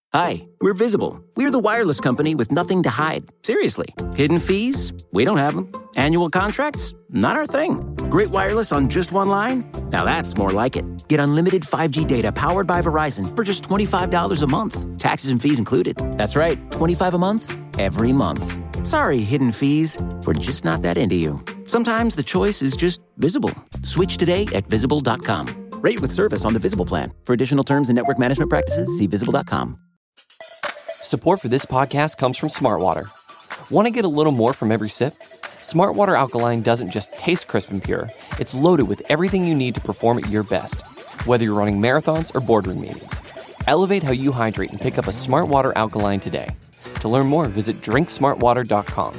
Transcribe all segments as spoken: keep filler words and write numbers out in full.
Hi, we're Visible. We're the wireless company with nothing to hide. Seriously. Hidden fees? We don't have them. Annual contracts? Not our thing. Great wireless on just one line? Now that's more like it. Get unlimited five G data powered by Verizon for just twenty-five dollars a month. Taxes and fees included. That's right, twenty-five dollars a month, every month. Sorry, hidden fees. We're just not that into you. Sometimes the choice is just Visible. Switch today at visible dot com. Rate with service on the Visible plan. For additional terms and network management practices, see visible dot com. Support for this podcast comes from Smartwater. Want to get a little more from every sip? Smartwater Alkaline doesn't just taste crisp and pure. It's loaded with everything you need to perform at your best, whether you're running marathons or boardroom meetings. Elevate how you hydrate and pick up a Smartwater Alkaline today. To learn more, visit drink smart water dot com.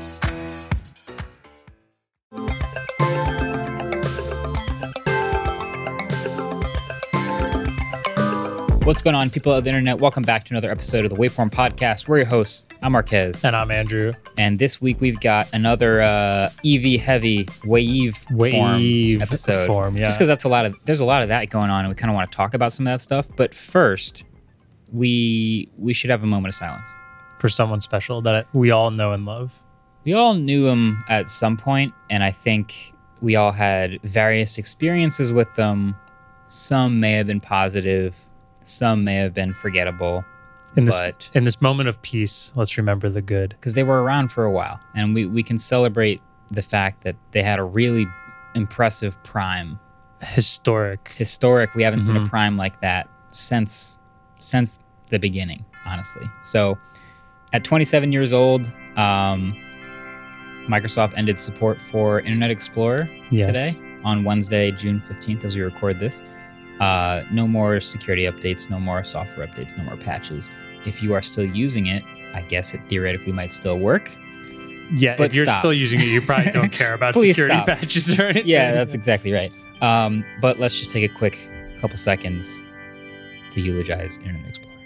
What's going on, people of the internet? Welcome back to another episode of the Waveform Podcast. We're your hosts. I'm Marquez. And I'm Andrew. And this week we've got another uh, E V-heavy Waveform episode. Form, yeah. Just because that's a lot of there's a lot of that going on, and we kind of want to talk about some of that stuff. But first, we we should have a moment of silence for someone special that we all know and love. We all knew him at some point, and I think we all had various experiences with them. Some may have been positive. Some may have been forgettable, in this, but in this moment of peace, let's remember the good. Because they were around for a while, and we, we can celebrate the fact that they had a really impressive prime. Historic. Historic. We haven't mm-hmm. seen a prime like that since since the beginning, honestly. So at twenty-seven years old, um, Microsoft ended support for Internet Explorer yes. today on Wednesday, June fifteenth, as we record this. Uh, no more security updates, no more software updates, no more patches. If you are still using it, I guess it theoretically might still work. Yeah, but if you're stop. still using it, you probably don't care about security stop. patches or anything. Yeah, that's exactly right. Um, but let's just take a quick couple seconds to eulogize Internet Explorer.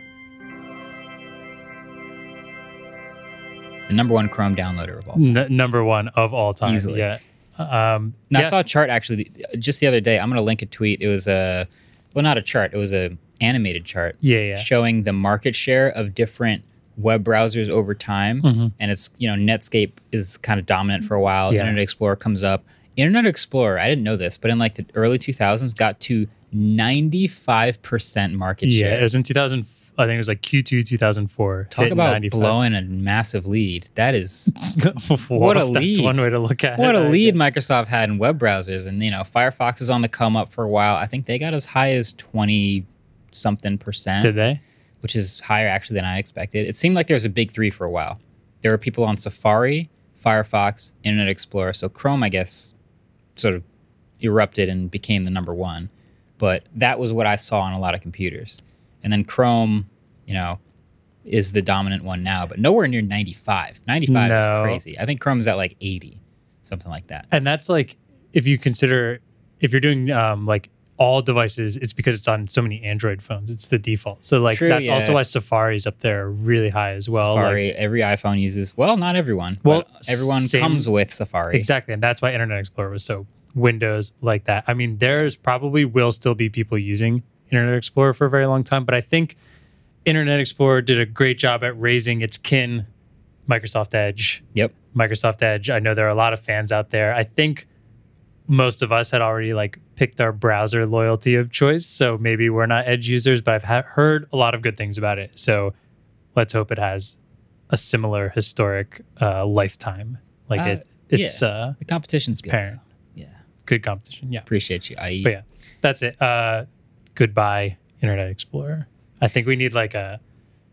The number one Chrome downloader of all time. N- number one of all time. Easily. Yeah. Um, now, yeah. I saw a chart actually just the other day. I'm going to link a tweet. It was a, well, not a chart. It was a animated chart. Yeah, yeah. Showing the market share of different web browsers over time. Mm-hmm. And it's, you know, Netscape is kind of dominant for a while. Yeah. Internet Explorer comes up. Internet Explorer, I didn't know this, but in like the early two thousands got to ninety-five percent market yeah, share. it was in two thousand. I think it was like Q two two thousand four. Talk about ninety-five. blowing a massive lead. That is what a if lead. That's one way to look at what it. a I lead guess. Microsoft had in web browsers. And, you know, Firefox was on the come up for a while. I think they got as high as twenty something percent. Did they? Which is higher actually than I expected. It seemed like there was a big three for a while. There were people on Safari, Firefox, Internet Explorer. So Chrome, I guess, sort of erupted and became the number one. But that was what I saw on a lot of computers. And then Chrome, you know, is the dominant one now, but nowhere near ninety-five. ninety-five no. is crazy. I think Chrome is at like eighty, something like that. And that's like, if you consider, if you're doing um, like all devices, it's because it's on so many Android phones. It's the default. So like True, that's yeah. also why Safari's up there really high as well. Safari, like, every iPhone uses, well, not everyone, well, but everyone same, comes with Safari. Exactly. And that's why Internet Explorer was so Windows like that. I mean, there's probably will still be people using Internet Explorer for a very long time, but I think Internet Explorer did a great job at raising its kin, Microsoft Edge. Yep. Microsoft Edge. I know there are a lot of fans out there. I think most of us had already like picked our browser loyalty of choice, so maybe we're not Edge users, but I've ha- heard a lot of good things about it. So let's hope it has a similar historic uh, lifetime. Like Uh, it, it's yeah. uh, The competition's good. parent. though. Yeah. Good competition. Yeah. Appreciate you, I E. But yeah, that's it. Uh, goodbye, Internet Explorer. I think we need like a,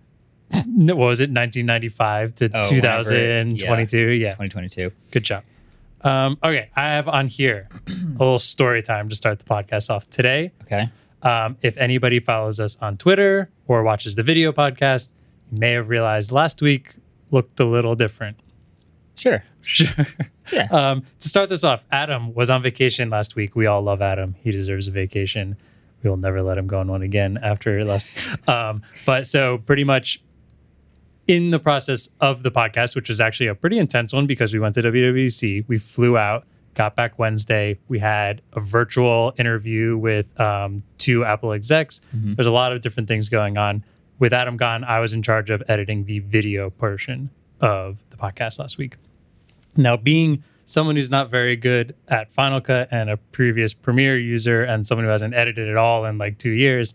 what was it, nineteen ninety-five to Oh, two thousand twenty-two? whenever- Yeah. twenty twenty-two. Good job. Um, okay, I have on here a little story time to start the podcast off today. Okay. Um, if anybody follows us on Twitter or watches the video podcast, you may have realized last week looked a little different. Sure. Sure. Yeah. Um, to start this off, Adam was on vacation last week. We all love Adam. He deserves a vacation. We will never let him go on one again after last. Um, but so pretty much in the process of the podcast, which was actually a pretty intense one because we went to W W D C, we flew out, got back Wednesday. We had a virtual interview with um, two Apple execs. Mm-hmm. There's a lot of different things going on. with Adam gone, I was in charge of editing the video portion of the podcast last week. Now, being someone who's not very good at Final Cut and a previous Premiere user and someone who hasn't edited at all in like two years,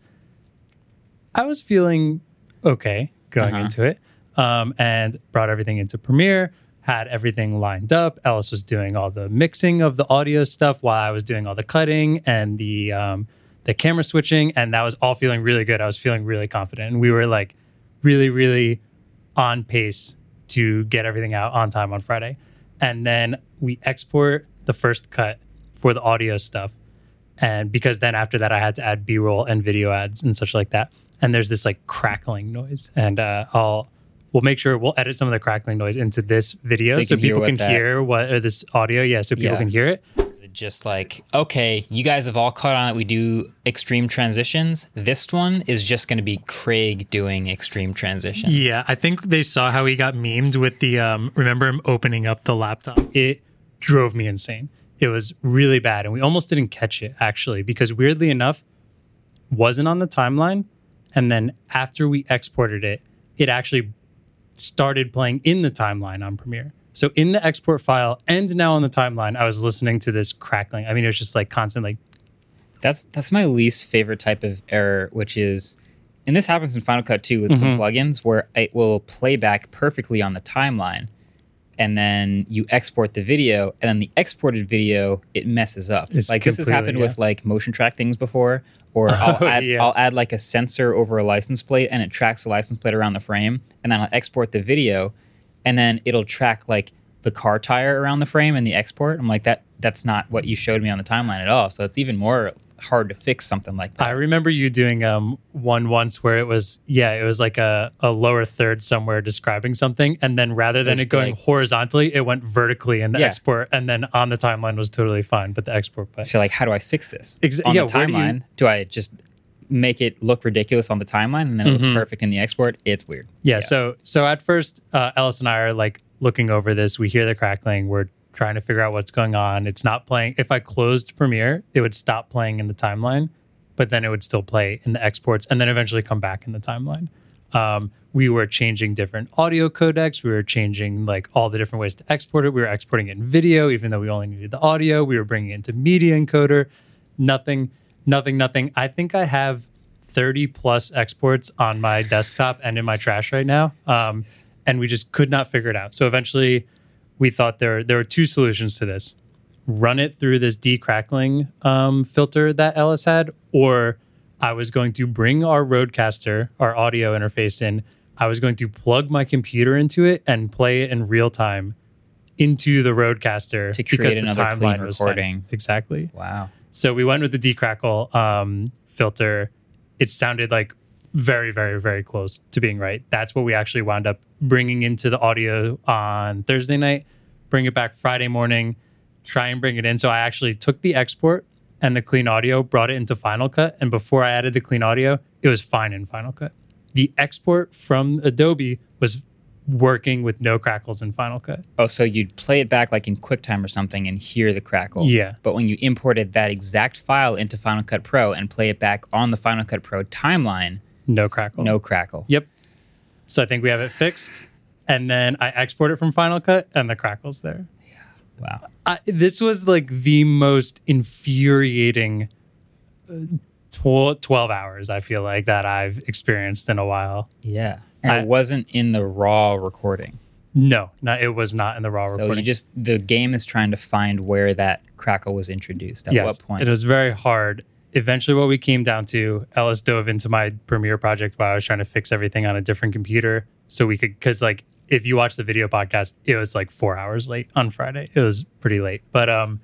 I was feeling okay going Uh-huh. into it, um, and brought everything into Premiere, had everything lined up. Ellis was doing all the mixing of the audio stuff while I was doing all the cutting and the um, the camera switching, and that was all feeling really good. I was feeling really confident, and we were like really, really on pace to get everything out on time on Friday. And then we export the first cut for the audio stuff. And because then after that, I had to add B-roll and video ads and such like that. And there's this like crackling noise. And uh, I'll we'll make sure we'll edit some of the crackling noise into this video So you so, can hear people what can that- hear what or this audio. Yeah, so people Yeah. can hear it. Just like, okay, you guys have all caught on that we do extreme transitions. This one is just going to be Craig doing extreme transitions. Yeah, I think they saw how he got memed with the, um, remember him opening up the laptop? It drove me insane. It was really bad. And we almost didn't catch it, actually, because weirdly enough, wasn't on the timeline. And then after we exported it, it actually started playing in the timeline on Premiere. So in the export file and now on the timeline, I was listening to this crackling. I mean, it was just like constant, like, That's that's my least favorite type of error, which is, and this happens in Final Cut too with Mm-hmm. some plugins where it will play back perfectly on the timeline, and then you export the video, and then the exported video it messes up. It's like this has completely- happened yeah. with like motion track things before, or I'll Oh, add yeah. I'll add like a sensor over a license plate, and it tracks the license plate around the frame, and then I'll export the video, and then it'll track like the car tire around the frame in the export. I'm like, that that's not what you showed me on the timeline at all. So it's even more hard to fix something like that. I remember you doing um one once where it was yeah it was like a, a lower third somewhere describing something, and then rather than Which it going like- horizontally, it went vertically in the Yeah. export, and then on the timeline was totally fine, but the export but So like, how do I fix this Exa- on yeah, the where do you- timeline? Do, I just make it look ridiculous on the timeline and then it looks perfect in the export? It's weird. yeah, so so at first uh, Ellis and I are like looking over this, we hear the crackling, we're trying to figure out what's going on. It's not playing. If I closed Premiere, it would stop playing in the timeline, but then it would still play in the exports and then eventually come back in the timeline. Um, we were changing different audio codecs. We were changing like all the different ways to export it. We were exporting it in video, even though we only needed the audio. We were bringing it into Media Encoder. Nothing, nothing, nothing. I think I have thirty plus exports on my desktop and in my trash right now. Um, and we just could not figure it out. So eventually we thought there, there were two solutions to this. Run it through this decrackling um, filter that Ellis had, or I was going to bring our Rodecaster, our audio interface in. I was going to plug my computer into it and play it in real time into the Rodecaster To create because another the clean timeline was fine. recording. Exactly. Wow. So we went with the decrackle um, filter. It sounded like very, very, very close to being right. That's what we actually wound up bringing into the audio on Thursday night, bring it back Friday morning, try and bring it in. So I actually took the export and the clean audio, brought it into Final Cut. And before I added the clean audio, it was fine in Final Cut. The export from Adobe was working with no crackles in Final Cut. Oh, so you'd play it back like in QuickTime or something and hear the crackle. Yeah. But when you imported that exact file into Final Cut Pro and play it back on the Final Cut Pro timeline, No crackle. no crackle. Yep. So I think we have it fixed. And then I export it from Final Cut and the crackle's there. Wow. I, this was like the most infuriating uh, tw- twelve hours, I feel like, that I've experienced in a while. Yeah. And I- it wasn't in the raw recording. No, no, it was not in the raw So recording. you just, the game is trying to find where that crackle was introduced. At yes, what point? it was very hard. Eventually, what we came down to, Ellis dove into my Premiere project while I was trying to fix everything on a different computer so we could, because like, if you watch the video podcast, it was like four hours late on Friday. It was pretty late. But um,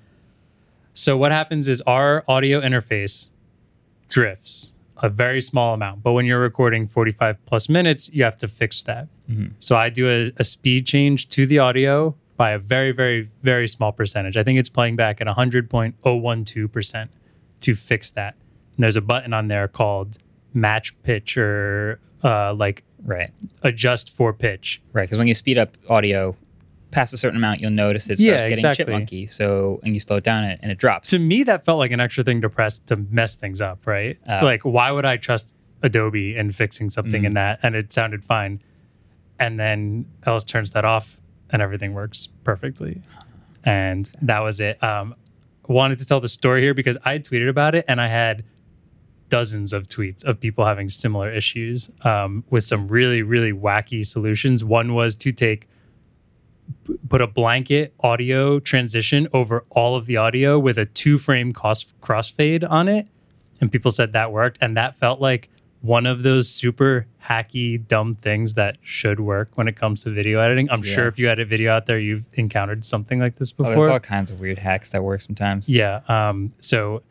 so what happens is our audio interface drifts a very small amount. But when you're recording forty-five plus minutes, you have to fix that. Mm-hmm. So I do a, a speed change to the audio by a very, very, very small percentage. I think it's playing back at one hundred point zero one two percent to fix that. And there's a button on there called match pitch or uh, like right. adjust for pitch. Right. Because when you speed up audio past a certain amount, you'll notice it Yeah, starts getting exactly. chipmunky. So, and you slow it down and it drops. To me, that felt like an extra thing to press to mess things up, right? Oh. Like, why would I trust Adobe and fixing something Mm. in that, and it sounded fine. And then Ellis turns that off, and everything works perfectly. And that was it. Um, wanted to tell the story here because I tweeted about it, and I had dozens of tweets of people having similar issues um, with some really, really wacky solutions. One was to take, p- put a blanket audio transition over all of the audio with a two frame cross crossfade on it. And people said that worked. And that felt like one of those super hacky, dumb things that should work when it comes to video editing. I'm Yeah. sure if you edit video out there, you've encountered something like this Oh, before. there's all kinds of weird hacks that work sometimes. Yeah. Um, so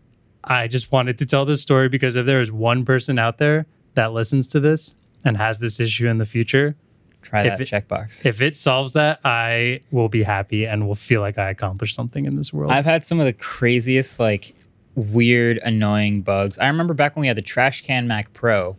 I just wanted to tell this story because if there is one person out there that listens to this and has this issue in the future, Try If that it- checkbox. if it solves that, I will be happy and will feel like I accomplished something in this world. I've had some of the craziest, like, weird, annoying bugs. I remember back when we had the Trash Can Mac Pro,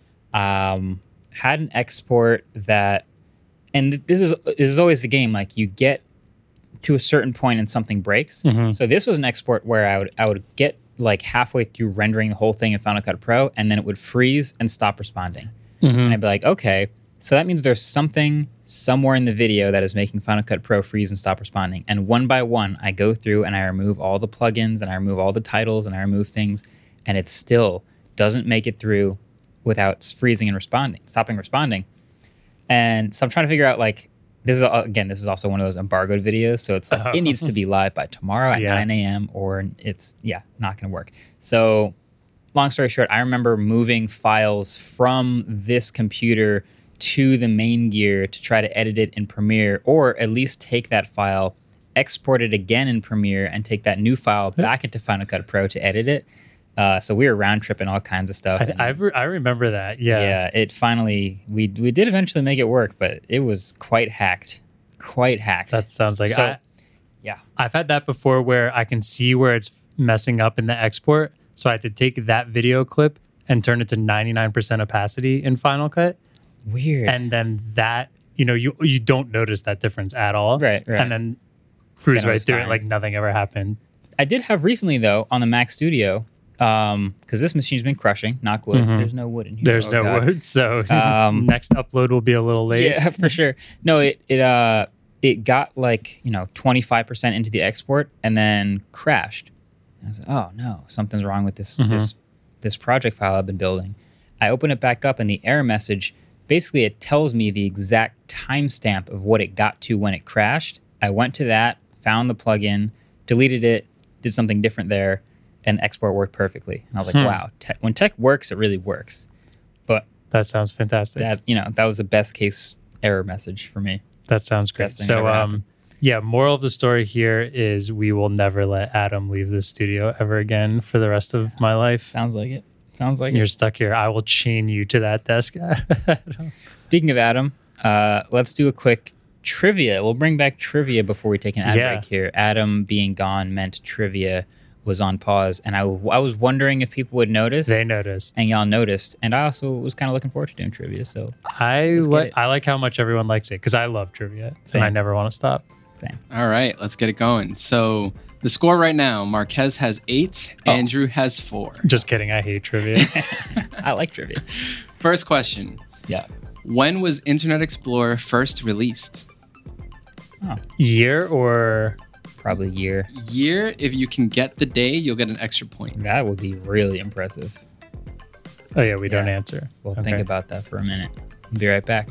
um, had an export that, and th- this is this is always the game. Like, you get to a certain point and something breaks. Mm-hmm. So this was an export where I would I would get like halfway through rendering the whole thing in Final Cut Pro, and then it would freeze and stop responding. Mm-hmm. And I'd be like, okay, so that means there's something somewhere in the video that is making Final Cut Pro freeze and stop responding. And one by one, I go through and I remove all the plugins and I remove all the titles and I remove things, and it still doesn't make it through without freezing and responding, stopping responding. And so I'm trying to figure out, like, this is, again, this is also one of those embargoed videos. So it's like, Oh. it needs to be live by tomorrow at Yeah. nine a.m. or it's, yeah, not going to work. So long story short, I remember moving files from this computer to the main gear to try to edit it in Premiere, or at least take that file, export it again in Premiere, and take that new file back into Final Cut Pro to edit it. Uh, so we were round tripping all kinds of stuff. I, I've re- I remember that. Yeah. Yeah, it finally, we we did eventually make it work, but it was quite hacked. Quite hacked. That sounds like So- I, yeah. I've had that before where I can see where it's messing up in the export. So I had to take that video clip and turn it to ninety-nine percent opacity in Final Cut. Weird. And then that, you know, you you don't notice that difference at all. Right, right. And then cruise Then it right was through fine. it like nothing ever happened. I did have recently, though, on the Mac Studio, um, because this machine's been crushing, knock wood. Mhm. There's no wood in here. There's Oh, no God. wood. So Um, next upload will be a little late. Yeah, for sure. No, it it uh it got like, you know, twenty-five percent into the export and then crashed. And I was like, oh no, something's wrong with this this this project file I've been building. I open it back up and the error message, basically it tells me the exact timestamp of what it got to when it crashed. I went to that, found the plugin, deleted it, did something different there, and export worked perfectly. And I was like, Hmm. wow, te- when tech works, it really works. But That sounds fantastic. that, you know, that was the best case error message for me. That sounds great. Best thing that So, ever um, happened. yeah, moral of the story here is we will never let Adam leave this studio ever again for the rest of my life. Sounds like it. Sounds like You're it. stuck here. I will chain you to that desk. Speaking of Adam, uh, let's do a quick trivia. We'll bring back trivia before we take an ad Yeah. break here. Adam being gone meant trivia was on pause, and I, I was wondering if people would notice. They noticed. And y'all noticed. And I also was kind of looking forward to doing trivia. So, I Let's get like it. I like how much everyone likes it because I love trivia Same. and I never want to stop. same. All right, let's get it going. So the score right now, Marquez has eight, Oh. Andrew has four. Just kidding. I hate trivia. I like trivia. First question. Yeah. When was Internet Explorer first released? Year or Probably a year. Year, if you can get the day, you'll get an extra point. That would be really impressive. oh yeah, we don't Yeah. answer. We'll Okay. think about that for a minute. We'll be right back.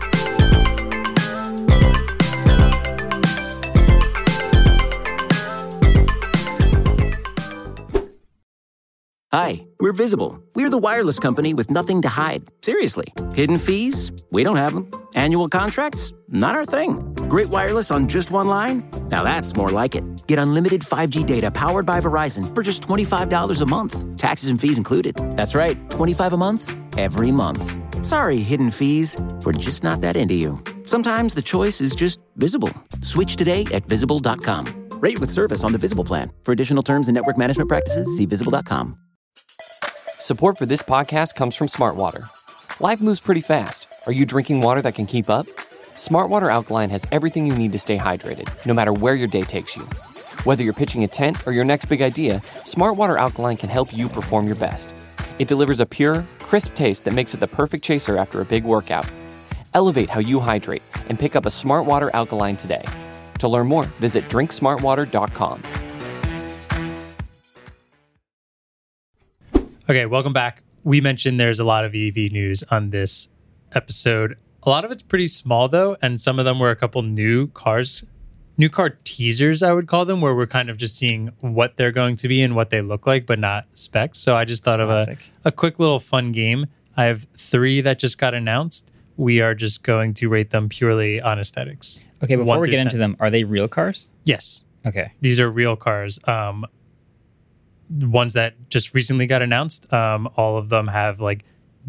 Hi, we're Visible. We're the wireless company with nothing to hide. Seriously. Hidden fees? We don't have them. Annual contracts? Not our thing. Great wireless on just one line? Now that's more like it. Get unlimited five G data powered by Verizon for just twenty-five dollars a month. Taxes and fees included. That's right, twenty-five dollars a month, every month. Sorry, hidden fees. We're just not that into you. Sometimes the choice is just Visible. Switch today at visible dot com. Rate with service on the Visible plan. For additional terms and network management practices, see visible dot com. Support for this podcast comes from Smartwater. Life moves pretty fast. Are you drinking water that can keep up? Smartwater Alkaline has everything you need to stay hydrated, no matter where your day takes you. Whether you're pitching a tent or your next big idea, Smartwater Alkaline can help you perform your best. It delivers a pure, crisp taste that makes it the perfect chaser after a big workout. Elevate how you hydrate and pick up a Smart Water Alkaline today. To learn more, visit drink smart water dot com. Okay, welcome back. We mentioned there's a lot of E V news on this episode. A lot of it's pretty small though, and some of them were a couple new cars, new car teasers, I would call them, where we're kind of just seeing what they're going to be and what they look like, but not specs. So I just thought Classic. of a, a quick little fun game. I have three that just got announced. We are just going to rate them purely on aesthetics. Okay, before One we through get into ten. them, are they real cars? Yes, Okay. these are real cars. Um, ones that just recently got announced. Um, all of them have like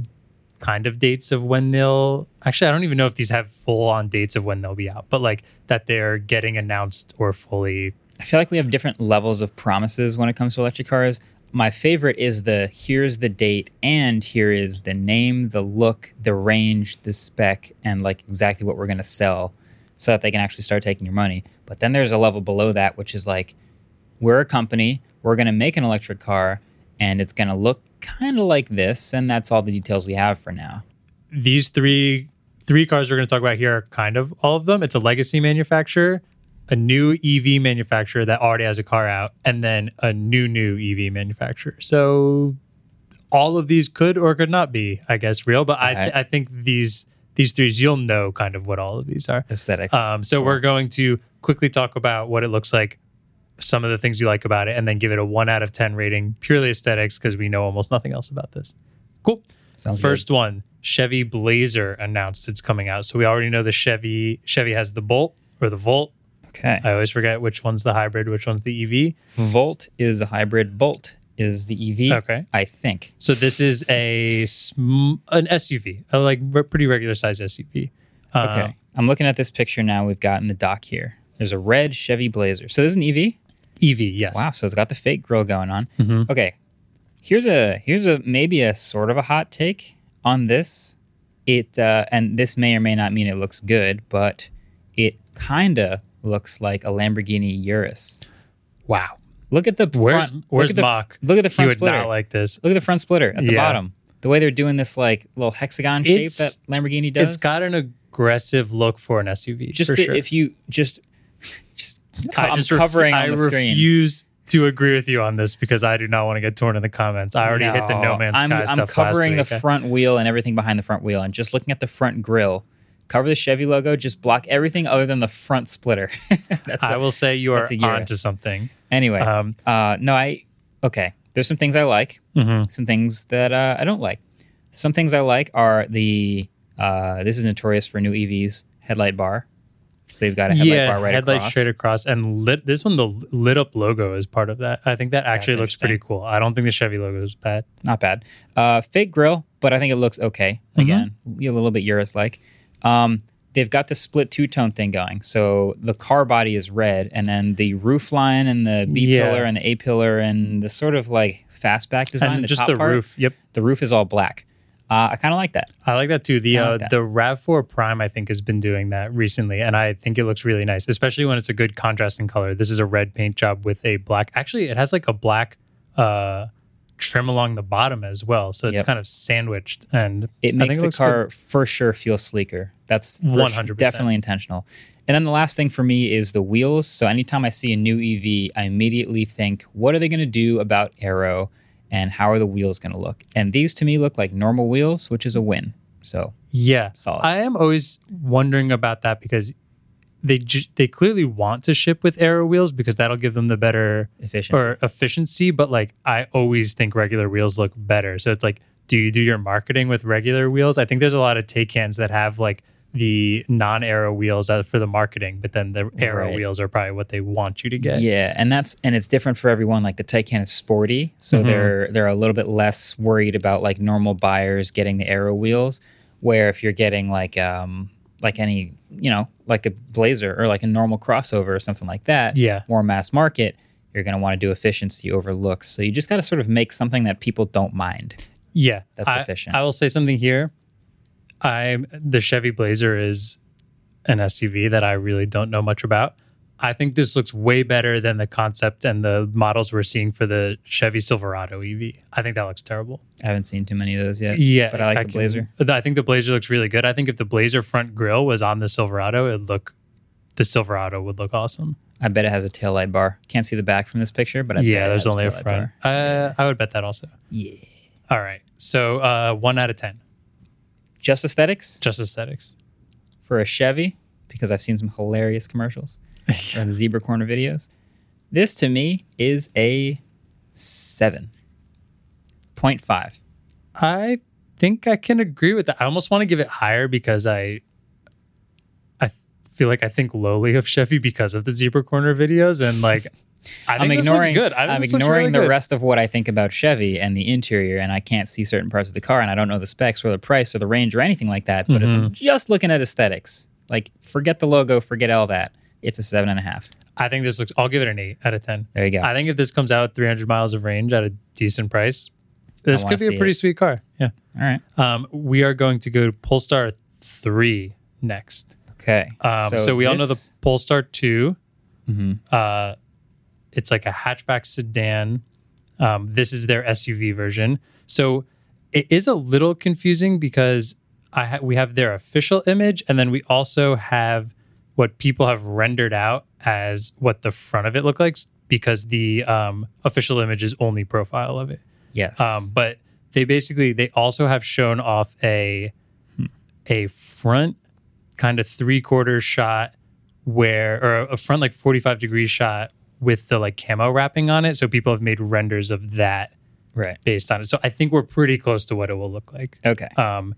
kind of dates of when they'll actually I don't even know if these have full on dates of when they'll be out, but like that they're getting announced or fully. I feel like we have different levels of promises when it comes to electric cars. My favorite is the here's the date and here is the name, the look, the range, the spec, and like exactly what we're going to sell so that they can actually start taking your money. But then there's a level below that, which is like, we're a company, we're going to make an electric car, and it's going to look kind of like this, and that's all the details we have for now. These three three cars we're going to talk about here are kind of all of them. It's a legacy manufacturer, a new E V manufacturer that already has a car out, and then a new new E V manufacturer. So all of these could or could not be, I guess, real. But I th- I think these these three, you'll know kind of what all of these are. Aesthetics. Um, so we're going to quickly talk about what it looks like, some of the things you like about it, and then give it a one out of ten rating, purely aesthetics, because we know almost nothing else about this. Cool. Sounds First one, Chevy Blazer announced it's coming out. So we already know the Chevy Chevy has the Bolt or the Volt. Okay. I always forget which one's the hybrid, which one's the E V. Volt is a hybrid. Bolt is the E V. Okay. I think. So this is a sm- an S U V, a like re- pretty regular size S U V. Uh, Okay. I'm looking at this picture now we've got in the dock here. There's a red Chevy Blazer. So this is an E V? E V, yes. Wow, so it's got the fake grill going on. Mhm. Okay. Here's a here's a maybe a sort of a hot take on this. It uh, and this may or may not mean it looks good, but it kind of looks like a Lamborghini Urus. Wow. Look at the Where's front. where's look at the, Mach? Look at the He front would splitter. not like this. Look at the front splitter at the Yeah. bottom. The way they're doing this like little hexagon shape It's- that Lamborghini does. It's got an aggressive look for an S U V. just for the- sure. if you just just I I'm just ref- covering I on the screen. refuse to agree with you on this because I do not want to get torn in the comments. I already hit the No Man's I'm, Sky I'm stuff covering last the week. front wheel and everything behind the front wheel, and just looking at the front grille. Cover the Chevy logo. Just block everything other than the front splitter. That's I a- will say you are that's a Urus. onto something. Anyway, Um, uh, no, I okay. There's some things I like. Mhm. Some things that uh, I don't like. Some things I like are the. Uh, this is notorious for new E Vs headlight bar. So they've got a headlight yeah, bar right headlight across. straight across, and lit. This one, the lit up logo is part of that. I think that actually looks pretty interesting. cool. I don't think the Chevy logo is bad. Not bad. Uh, fake grill, but I think it looks okay. Mm-hmm. Again, a little bit Urus like. Um, they've got the split two tone thing going. So the car body is red, and then the roof line and the B Yeah. pillar and the A pillar and the sort of like fastback design. And the just top the part, roof. Yep, The roof is all black. Uh, I kind of like that. I like that too. The I like uh, that. the RAV four Prime, I think, has been doing that recently, and I think it looks really nice, especially when it's a good contrasting color. This is a red paint job with a black. Actually, it has like a black uh, trim along the bottom as well, so it's Yep. kind of sandwiched, and It I makes think the looks car good. for sure feel sleeker. That's for one su- hundred percent. definitely intentional. And then the last thing for me is the wheels. So anytime I see a new E V, I immediately think, what are they going to do about aero and how are the wheels going to look? And these to me look like normal wheels, which is a win. So Yeah, Solid. I am always wondering about that because they ju- they clearly want to ship with aero wheels because that'll give them the better efficiency. or efficiency. But like, I always think regular wheels look better. So it's like, do you do your marketing with regular wheels? I think there's a lot of Taycans that have like the non-aero wheels out for the marketing, but then the aero Right. wheels are probably what they want you to get. Yeah, and that's and it's different for everyone. Like the Taycan is sporty, so Mm-hmm. they're they're a little bit less worried about like normal buyers getting the aero wheels. Where if you're getting like um like any you know like a Blazer or like a normal crossover or something like that, Yeah. more mass market, you're gonna want to do efficiency over looks. So you just got to sort of make something that people don't mind. Yeah, That's I, efficient. I will say something here. I'm the Chevy Blazer is an S U V that I really don't know much about, I think this looks way better than the concept and the models we're seeing for the Chevy Silverado E V. I think that looks terrible. I haven't seen too many of those yet. Yeah, but I like I the can- Blazer. I think the Blazer looks really good. I think if the Blazer front grille was on the Silverado, it'd look the Silverado would look awesome. I bet it has a taillight bar. Can't see the back from this picture, but I yeah, bet it there's has only a taillight front. bar. Uh, I would bet that also. Yeah. All right, so uh, one out of ten, Just aesthetics just aesthetics. for a Chevy, because I've seen some hilarious commercials or the zebra corner videos. This to me is a seven point five. I think I can agree with that. I almost want to give it higher because I I feel like I think lowly of Chevy because of the zebra corner videos, and like I think I'm this ignoring. looks good. I think I'm this looks ignoring really the good. rest of what I think about Chevy and the interior, and I can't see certain parts of the car, and I don't know the specs or the price or the range or anything like that. But if Mm-hmm. I'm just looking at aesthetics, like forget the logo, forget all that, it's a seven and a half. I think this looks. I'll give it an eight out of ten. There you go. I think if this comes out with three hundred miles of range at a decent price, this wanna could be a see pretty it. sweet car. Yeah. All right. Um, we are going to go to Polestar three next. Okay. Um, so, we all know the this- Polestar two. Mm-hmm. Uh, it's like a hatchback sedan. Um, this is their S U V version. So it is a little confusing because I ha- we have their official image, and then we also have what people have rendered out as what the front of it looked like, because the um, official image is only profile of it. Yes. Um, but they basically they also have shown off a a front kind of three quarter shot where or a front like forty-five degree shot with the like camo wrapping on it. So people have made renders of that right. based on it. So I think we're pretty close to what it will look like. Okay. Um,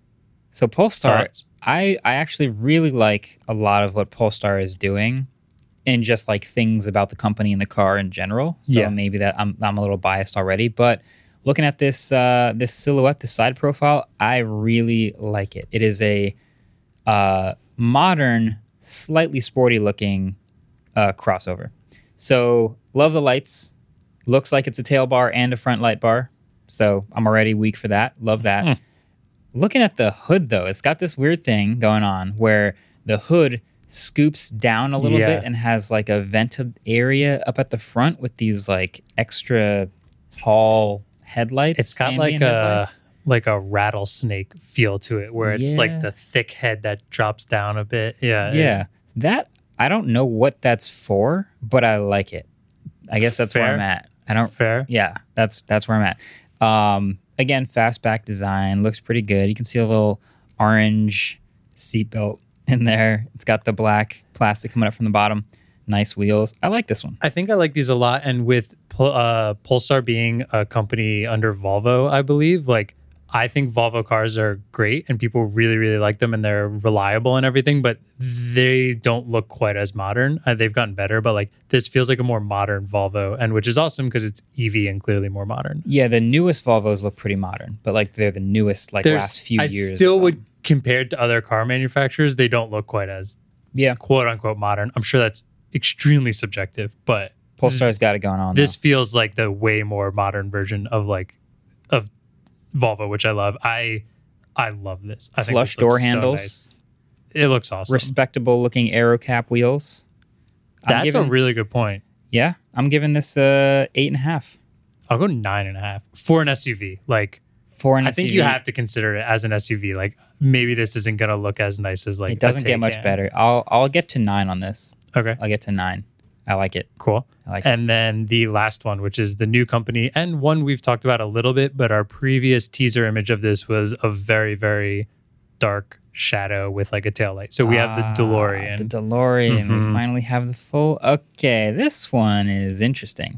So Polestar, thoughts? I, I actually really like a lot of what Polestar is doing, and just like things about the company and the car in general. So Yeah. maybe that I'm I'm a little biased already, but looking at this uh, this silhouette, this side profile, I really like it. It is a uh, modern, slightly sporty looking uh, crossover. So love the lights. Looks like it's a tail bar and a front light bar. So I'm already weak for that. Love that. Hmm. Looking at the hood, though, it's got this weird thing going on where the hood scoops down a little Yeah. bit and has like a vented area up at the front with these like extra tall headlights. it's got ambient like a headlights. like a rattlesnake feel to it, where it's Yeah. like the thick head that drops down a bit. Yeah, Yeah. That, I don't know what that's for, but I like it. I guess that's where Fair. I'm at. I don't, fair. yeah, that's that's where I'm at. Um, again, fastback design looks pretty good. You can see a little orange seatbelt in there. It's got the black plastic coming up from the bottom. Nice wheels. I like this one. I think I like these a lot, and with Pol- uh, Polestar being a company under Volvo, I believe, like I think Volvo cars are great, and people really, really like them, and they're reliable and everything. But they don't look quite as modern. Uh, they've gotten better, but like this feels like a more modern Volvo, and which is awesome because it's E V and clearly more modern. Yeah, the newest Volvos look pretty modern, but like they're the newest, like There's, last few I years. still of would them. compared to other car manufacturers, they don't look quite as Yeah, quote unquote modern. I'm sure that's extremely subjective, but Polestar's got it going on. this though. feels like the way more modern version of like of Volvo, which I love. I I love this. I think Flush this looks door so handles, nice. It looks awesome. respectable looking aero cap wheels. I'm That's giving- a really good point. Yeah, I'm giving this uh eight and a half. I'll go nine and a half for an S U V. Like For an I think S U V. you have to consider it as an S U V. Like maybe this isn't gonna look as nice as like It doesn't a get much Taycan. better. I'll I'll get to nine on this. Okay, I'll get to nine. I like it. cool. I like it. And then the last one, which is the new company, and one we've talked about a little bit, but our previous teaser image of this was a very, very dark shadow with like a taillight. So we have the Ah, DeLorean. The DeLorean. Mhm. We finally have the full. Okay, this one is interesting.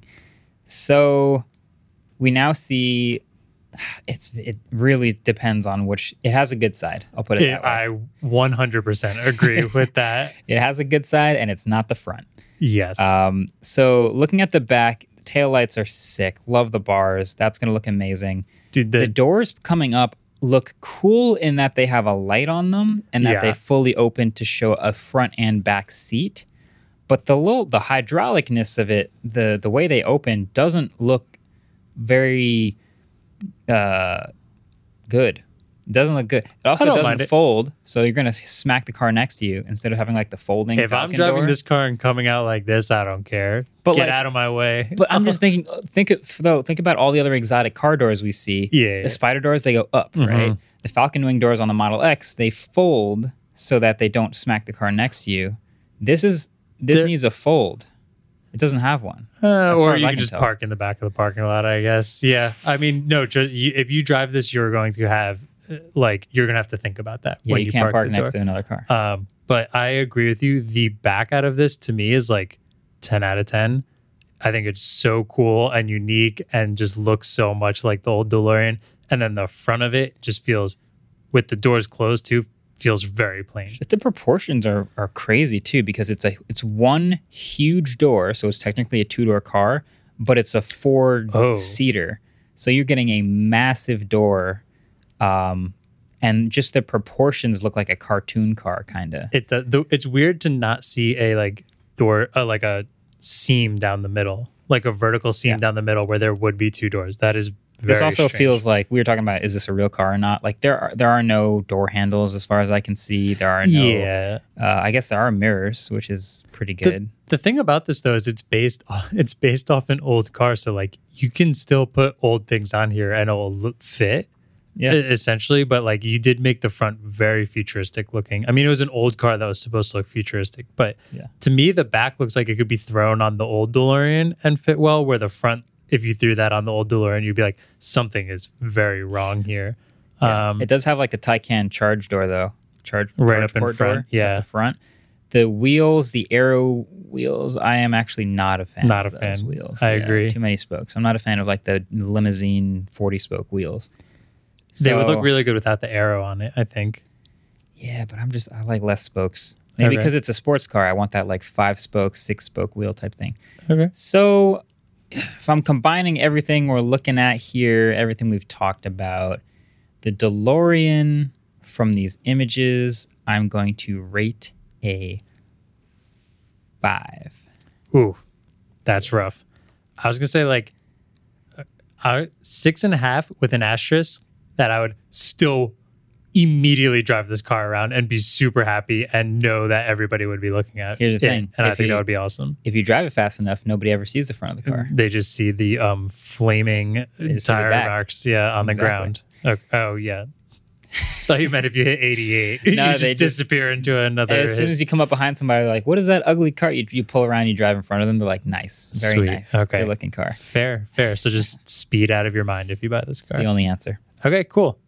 So we now see. It's it really depends on which. It has a good side. I'll put it It- that way. I one hundred percent agree with that. It has a good side, and it's not the front. Yes. Um, so looking at the back, taillights are sick. Love the bars. That's going to look amazing. Dude, The the, doors coming up look cool in that they have a light on them and that Yeah. they fully open to show a front and back seat. But the little the hydraulicness of it, the the way they open doesn't look very uh, good. It doesn't look good. It also don't mind doesn't it. fold, so you're gonna smack the car next to you instead of having like the folding. If I'm Falcon driving door. this car and coming out like this, I don't care. But, Get like- out of my way. But I'm just thinking, think of, though. Think about all the other exotic car doors we see. Yeah. The spider doors, they go up, right? The Falcon Wing doors on the Model X, they fold so that they don't smack the car next to you. This is this There- needs a fold. It doesn't have one. Uh, as far or as you I can can just tell. park in the back of the parking lot, I guess. Yeah. I mean, no, just, you, if you drive this, you're going to have, uh, like, you're going to have to think about that. Yeah, when you, can't park the next door. to another car. Um, but I agree with you. The back out of this to me is like ten out of ten. I think it's so cool and unique and just looks so much like the old DeLorean. And then the front of it just feels, with the doors closed too, feels very plain. Just the proportions are are crazy too, because it's a it's one huge door, so it's technically a two door car, but it's a four Oh. seater, so you're getting a massive door, um, and just the proportions look like a cartoon car, kind of. It the, the, it's weird to not see a like door, uh, like a seam down the middle, like a vertical seam Yeah. down the middle where there would be two doors. That is very This also strange. feels like we were talking about, is this a real car or not? Like there are there are no door handles as far as I can see. There are no. yeah. Uh, I guess there are mirrors, which is pretty The, good. the thing about this though is it's based it's based off an old car, so like you can still put old things on here and it'll look, fit. Yeah. e- essentially, but like you did make the front very futuristic looking. I mean, it was an old car that was supposed to look futuristic, but Yeah. to me, the back looks like it could be thrown on the old DeLorean and fit well. Where the front, if you threw that on the old DeLorean, you'd be like, something is very wrong here. Um, It does have like the Taycan charge door though. Charge Right charge up in port front, door yeah. at the front. The wheels, the Aero wheels, I am actually not a fan. Not of a those fan. wheels. I agree. Too many spokes. I'm not a fan of like the limousine forty spoke wheels. they would look So- really good without the arrow on it, I think. Yeah, but I'm just I like less spokes. Maybe Okay. because it's a sports car, I want that like five spoke, six spoke wheel type thing. Okay. So if I'm combining everything we're looking at here, everything we've talked about, the DeLorean from these images, I'm going to rate a five. Ooh, that's rough. I was gonna say like uh, I, six and a half with an asterisk that I would still immediately drive this car around and be super happy and know that everybody would be looking at. Here's the it. thing, and I if think you- that would be awesome. If you drive it fast enough, nobody ever sees the front of the car. They just see the um flaming just see the tire back. marks, yeah, on the Exactly. ground. Oh, oh yeah. Thought you meant if you hit eighty-eight, No, you they just just- disappear into another. As soon as you come up behind somebody, they're like, what is that ugly car? You, you pull around, you drive in front of them. They're like, nice, very Sweet. nice, Okay. good looking car. fair, fair. So just speed out of your mind if you buy this It's car. the only answer. Okay, cool.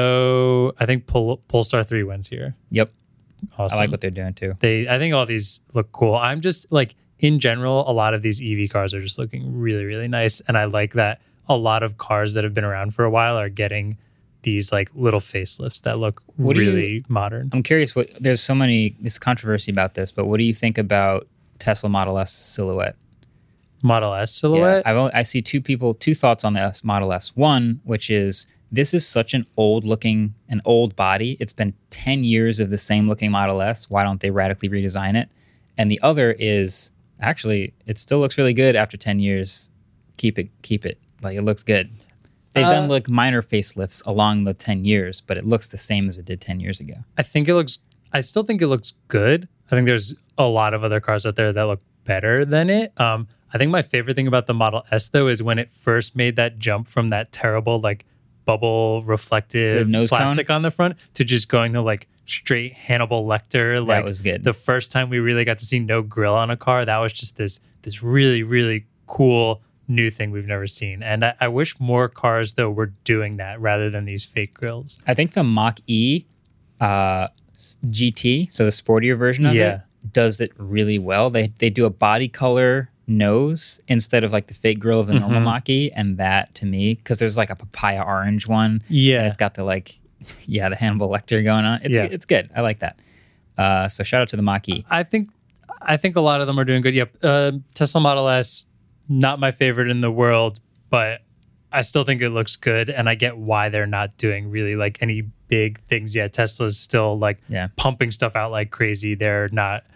So I think Pol- Polestar three wins here. Yep, Awesome. I like what they're doing too. they. I think all these look cool. I'm just like in general, a lot of these E V cars are just looking really, really nice, and I like that a lot of cars that have been around for a while are getting these like little facelifts that look What do you- really modern. I'm curious. What there's so many this controversy about this, but what do you think about Tesla Model S silhouette? Model S silhouette. Yeah, I've only, I see two people, two thoughts on the S Model S. One, which is this is such an old looking, an old body. It's been ten years of the same looking Model S. Why don't they radically redesign it? And the other is actually, it still looks really good after ten years. Keep it, keep it. Like it looks good. They've Uh, done like minor facelifts along the ten years, but it looks the same as it did ten years ago. I think it looks. I still think it looks good. I think there's a lot of other cars out there that look better than it. Um, I think my favorite thing about the Model S though is when it first made that jump from that terrible like bubble reflective The nose plastic on the front to just going the like straight Hannibal Lecter. Like was good. The first time we really got to see no grill on a car, that was just this this really really cool new thing we've never seen. And I, I wish more cars though were doing that rather than these fake grills. I think the Mach E uh, G T, so the sportier version of Yeah. it, does it really well. They they do a body color nose instead of like the fake grill of the normal Mm-hmm. Mach E, and that to me, because there's like a papaya orange one, Yeah. and it's got the like, yeah, the Hannibal Lecter going on. It's Yeah. it's good. I like that. Uh, so shout out to the Mach E. I think I think a lot of them are doing good. Yep. Uh, Tesla Model S, not my favorite in the world, but I still think it looks good, and I get why they're not doing really like any big things yet. Tesla's still like Yeah. pumping stuff out like crazy. They're not.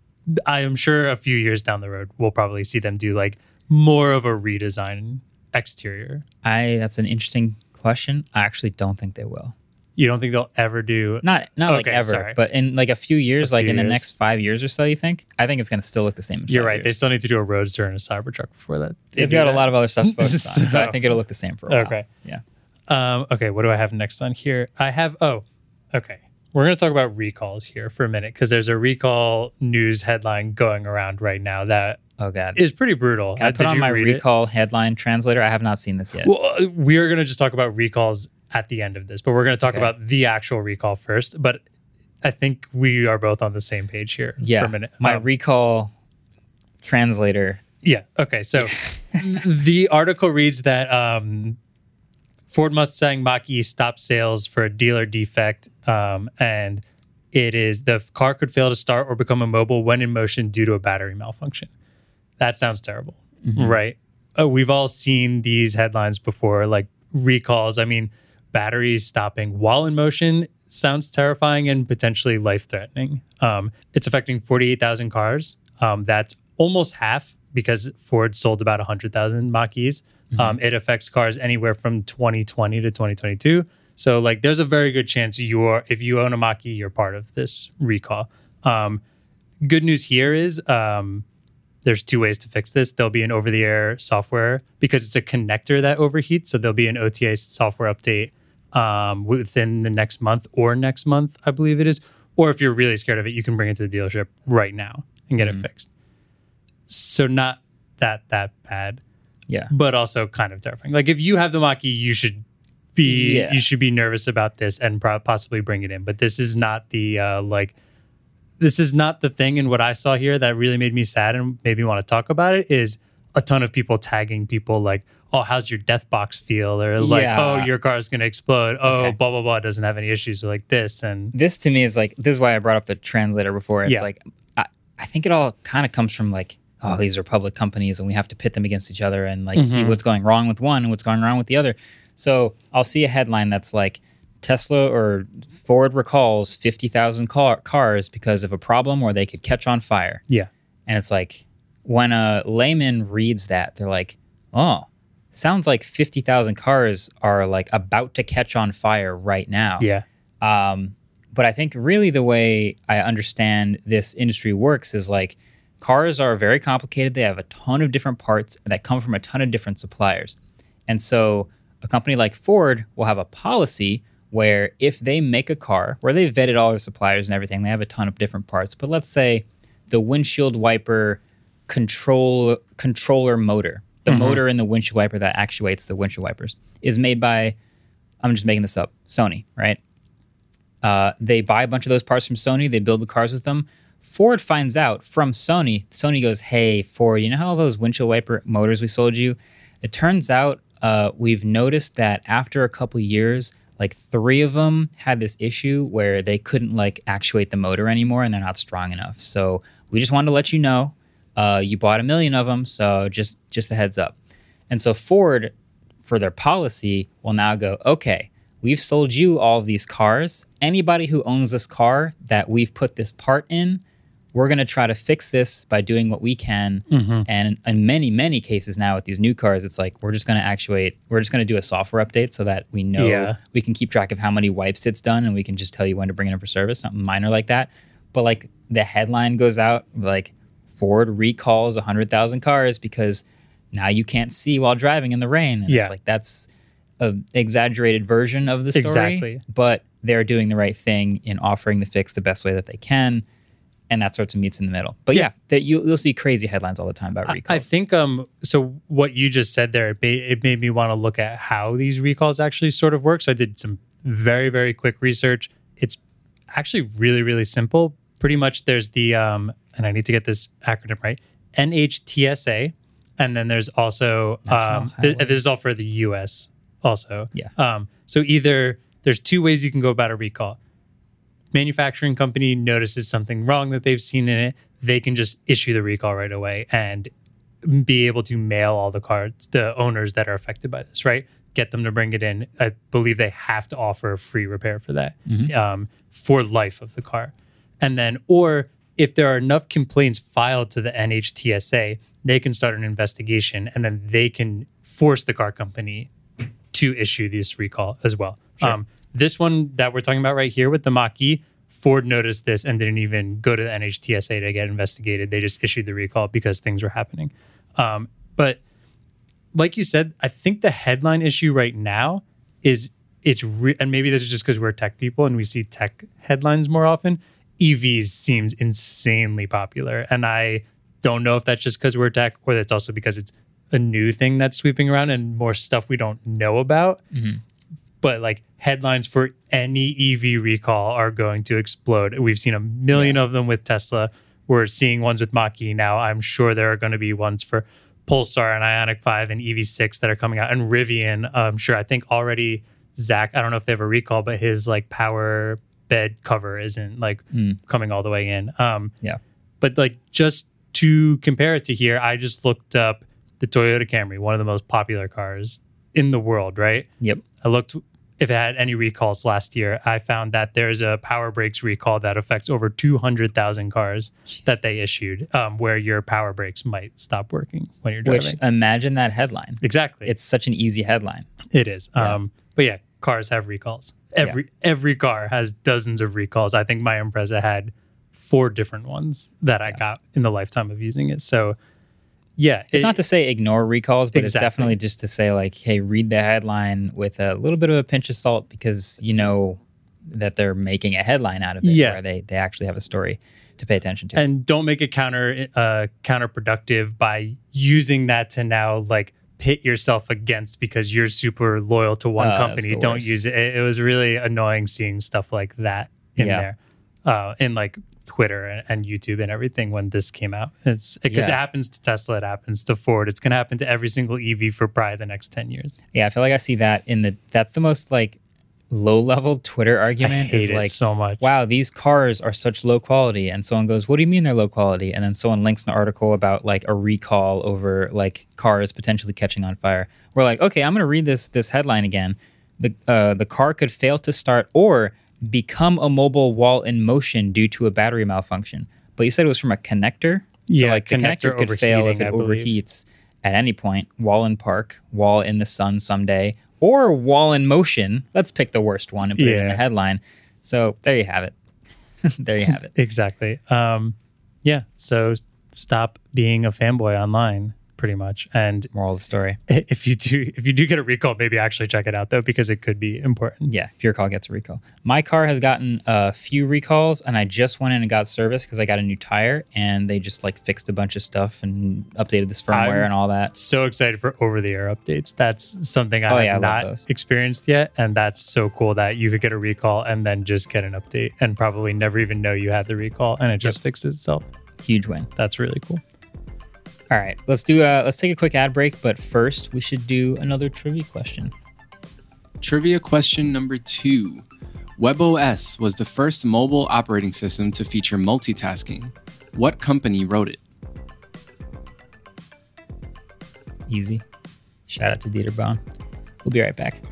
I am sure a few years down the road, we'll probably see them do like more of a redesign exterior. I that's an interesting question. I actually don't think they will. You don't think they'll ever do? Not not like Okay, ever, sorry. but in like a few years, A like few in the years. next five years or so, you think? I think it's going to still look the same. In You're five right. They Years. still need to do a Roadster and a Cybertruck before that. they They've do got a that. lot of other stuff to focus on, so So- I think it'll look the same for a while. Okay. Yeah. Um, okay, what do I have next on here? I have, oh, okay. We're going to talk about recalls here for a minute because there's a recall news headline going around right now that Oh god. is pretty brutal. Can I Uh, put did on you my read it? recall headline translator? I have not seen this yet. Well, uh, we are going to just talk about recalls at the end of this, but we're going to talk Okay. about the actual recall first. But I think we are both on the same page here yeah. for a minute. My Um, recall translator. Yeah. Okay. So the article reads that um, Ford Mustang Mach-E stopped sales for a dealer defect, um, and it is the car could fail to start or become immobile when in motion due to a battery malfunction. That sounds terrible, right? Uh, we've all seen these headlines before, like recalls. I mean, batteries stopping while in motion sounds terrifying and potentially life-threatening. Um, it's affecting forty-eight thousand cars. Um, that's almost half because Ford sold about one hundred thousand Mach-E's. Um, it affects cars anywhere from twenty twenty to twenty twenty-two. So, like, there's a very good chance you are, if you own a Mach-E, you're part of this recall. Um, good news here is um, there's two ways to fix this. There'll be an over-the-air software because it's a connector that overheats. So there'll be an O T A software update um, within the next month or next month, I believe it is. Or if you're really scared of it, you can bring it to the dealership right now and get it fixed. So not that that bad, Yeah. but also kind of terrifying. Like if you have the Mach-E, you should be Yeah. you should be nervous about this and pro- possibly bring it in. But this is not the uh, like. This is not the thing. And what I saw here that really made me sad and made me want to talk about it is a ton of people tagging people like, oh, how's your death box feel? Or like, Yeah. oh, your car's going to explode. Oh, Okay. blah, blah, blah. Doesn't have any issues or like this. And This to me is like, this is why I brought up the translator before. It's Yeah. like, I, I think it all kind of comes from like, oh, these are public companies and we have to pit them against each other and like see what's going wrong with one and what's going wrong with the other. So I'll see a headline that's like, Tesla or Ford recalls fifty thousand car- cars because of a problem or they could catch on fire. yeah, And it's like, when a layman reads that, they're like, oh, sounds like fifty thousand cars are like about to catch on fire right now. yeah, Um, but I think really the way I understand this industry works is like cars are very complicated. They have a ton of different parts that come from a ton of different suppliers. And so a company like Ford will have a policy where if they make a car where they've vetted all their suppliers and everything, they have a ton of different parts. But let's say the windshield wiper control controller motor, the motor in the windshield wiper that actuates the windshield wipers, is made by, I'm just making this up, Sony, right? Uh, they buy a bunch of those parts from Sony. They build the cars with them. Ford finds out from Sony. Sony goes, hey, Ford, you know how all those windshield wiper motors we sold you? It turns out uh, we've noticed that after a couple years, like three of them had this issue where they couldn't like actuate the motor anymore and they're not strong enough. So we just wanted to let you know uh, you bought a million of them. So just, just a heads up. And so Ford, for their policy, will now go, okay, we've sold you all of these cars. Anybody who owns this car that we've put this part in, we're going to try to fix this by doing what we can. And in many, many cases now with these new cars, it's like, we're just going to actuate, we're just going to do a software update so that we know Yeah. we can keep track of how many wipes it's done and we can just tell you when to bring it in for service, something minor like that. But like the headline goes out, like Ford recalls one hundred thousand cars because now you can't see while driving in the rain. And Yeah. it's like, that's an exaggerated version of the story. Exactly. But they're doing the right thing in offering the fix the best way that they can. And that sorts of meets in the middle. But yeah, Yeah. that you, you'll see crazy headlines all the time about recalls. I think um. So what you just said there, it made, it made me want to look at how these recalls actually sort of work. So I did some very very quick research. It's actually really really simple. Pretty much, there's the um, and I need to get this acronym right, N H T S A, and then there's also National um, th- Highway. this is all for the U S also. Yeah. Um. So either there's two ways you can go about a recall. Manufacturing company notices something wrong that they've seen in it, they can just issue the recall right away and be able to mail all the cards, the owners that are affected by this, right? Get them to bring it in. I believe they have to offer a free repair for that um, for life of the car. And then, or if there are enough complaints filed to the N H T S A, they can start an investigation and then they can force the car company to issue this recall as well. Um, This one that we're talking about right here with the Mach-E, Ford noticed this and didn't even go to the N H T S A to get investigated. They just issued the recall because things were happening. Um, but like you said, I think the headline issue right now is it's, re- and maybe this is just because we're tech people and we see tech headlines more often. E Vs seems insanely popular. And I don't know if that's just because we're tech or that's also because it's a new thing that's sweeping around and more stuff we don't know about. Mm-hmm. But like headlines for any E V recall are going to explode. We've seen a million yeah. of them with Tesla. We're seeing ones with Mach-E now. I'm sure there are going to be ones for Polestar and Ioniq five and E V six that are coming out. And Rivian, I'm sure, I think already Zach, I don't know if they have a recall, but his like power bed cover isn't like mm. coming all the way in. Um, yeah. But like just to compare it to here, I just looked up the Toyota Camry, one of the most popular cars in the world, right? Yep. I looked if it had any recalls last year. I found that there's a power brakes recall that affects over two hundred thousand cars Jeez. That they issued um, where your power brakes might stop working when you're driving. Which, imagine that headline. Exactly. It's such an easy headline. It is. Yeah. Um, but yeah, cars have recalls. Every yeah. every car has dozens of recalls. I think my Impreza had four different ones that I yeah. got in the lifetime of using it. So yeah. It's it, not to say ignore recalls, but exactly. it's definitely just to say like, hey, read the headline with a little bit of a pinch of salt because you know that they're making a headline out of it yeah. where they, they actually have a story to pay attention to. And don't make it counter uh, counterproductive by using that to now like pit yourself against because you're super loyal to one uh, company. Don't worst. use it. it. It was really annoying seeing stuff like that in yeah. there. Uh, in like Twitter and, and YouTube and everything when this came out. It's because yeah. it happens to Tesla, it happens to Ford. It's going to happen to every single E V for probably the next ten years. Yeah, I feel like I see that in the, that's the most like low level Twitter argument. I hate is it like, so much. Wow, these cars are such low quality. And someone goes, what do you mean they're low quality? And then someone links an article about like a recall over like cars potentially catching on fire. We're like, okay, I'm going to read this this headline again. The uh, the car could fail to start or become a mobile while in motion due to a battery malfunction. But you said it was from a connector? Yeah, so like the connector, connector could fail if it overheats at any point, while in park, while in the sun someday, or while in motion. Let's pick the worst one and put yeah. it in the headline. So there you have it. There you have it. Exactly. Um, yeah, so stop being a fanboy online. Pretty much. And moral of the story. If you do if you do get a recall, maybe actually check it out though, because it could be important. Yeah, if your car gets a recall. My car has gotten a few recalls and I just went in and got service because I got a new tire and they just like fixed a bunch of stuff and updated this firmware I'm and all that. So excited for over-the-air updates. That's something I oh, have yeah, I not experienced yet. And that's so cool that you could get a recall and then just get an update and probably never even know you had the recall and it just yep. fixes itself. Huge win. That's really cool. All right, let's do. Uh, let's take a quick ad break, but first we should do another trivia question. Trivia question number two. WebOS was the first mobile operating system to feature multitasking. What company wrote it? Easy. Shout out to Dieter Bohn. We'll be right back.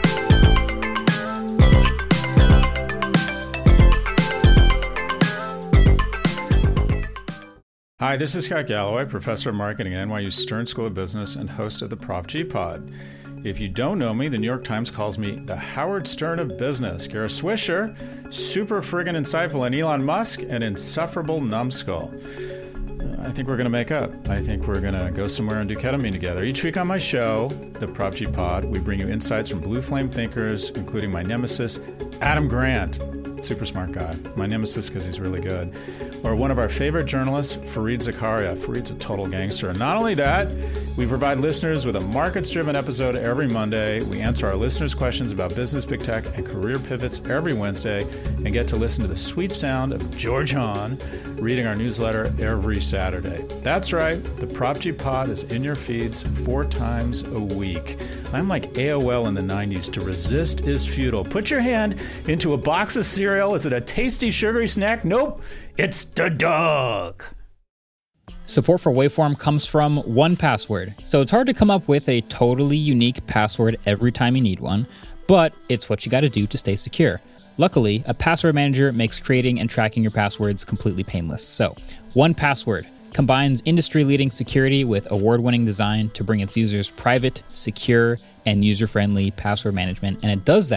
Hi, this is Scott Galloway, professor of marketing at N Y U Stern School of Business and host of the Prof G Pod. If you don't know me, the New York Times calls me the Howard Stern of business. Kara Swisher, super friggin' insightful, and Elon Musk, an insufferable numbskull. I think we're going to make up. I think we're going to go somewhere and do ketamine together. Each week on my show, the Prof G Pod, we bring you insights from blue flame thinkers, including my nemesis, Adam Grant. Super smart guy. My nemesis because he's really good. Or one of our favorite journalists, Fareed Zakaria. Fareed's a total gangster. And not only that, we provide listeners with a markets-driven episode every Monday. We answer our listeners' questions about business, big tech, and career pivots every Wednesday, and get to listen to the sweet sound of George Hahn reading our newsletter every Saturday. That's right. The Prop G Pod is in your feeds four times a week. I'm like A O L in the nineties. To resist is futile. Put your hand into a box of cereal. Is it a tasty, sugary snack? Nope. It's the dog. Support for Waveform comes from one Password. So it's hard to come up with a totally unique password every time you need one, but it's what you got to do to stay secure. Luckily, a password manager makes creating and tracking your passwords completely painless. So, one Password combines industry-leading security with award-winning design to bring its users private, secure, and user-friendly password management, and it does that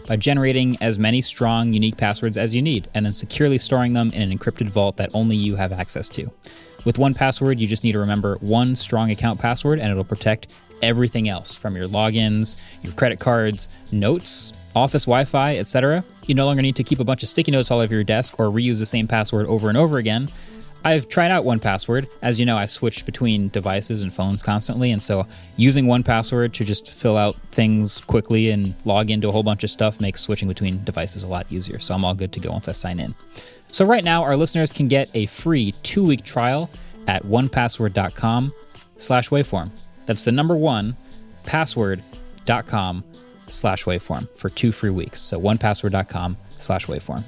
by generating as many strong, unique passwords as you need, and then securely storing them in an encrypted vault that only you have access to. With one Password, you just need to remember one strong account password, and it'll protect everything else from your logins, your credit cards, notes, office Wi-Fi, et cetera. You no longer need to keep a bunch of sticky notes all over your desk or reuse the same password over and over again. I've tried out one Password. As you know, I switch between devices and phones constantly, and so using one Password to just fill out things quickly and log into a whole bunch of stuff makes switching between devices a lot easier, so I'm all good to go once I sign in. So right now, our listeners can get a free two-week trial at onepassword.com slash waveform. That's the number one, password.com slash waveform for two free weeks. So onepassword.com slash waveform.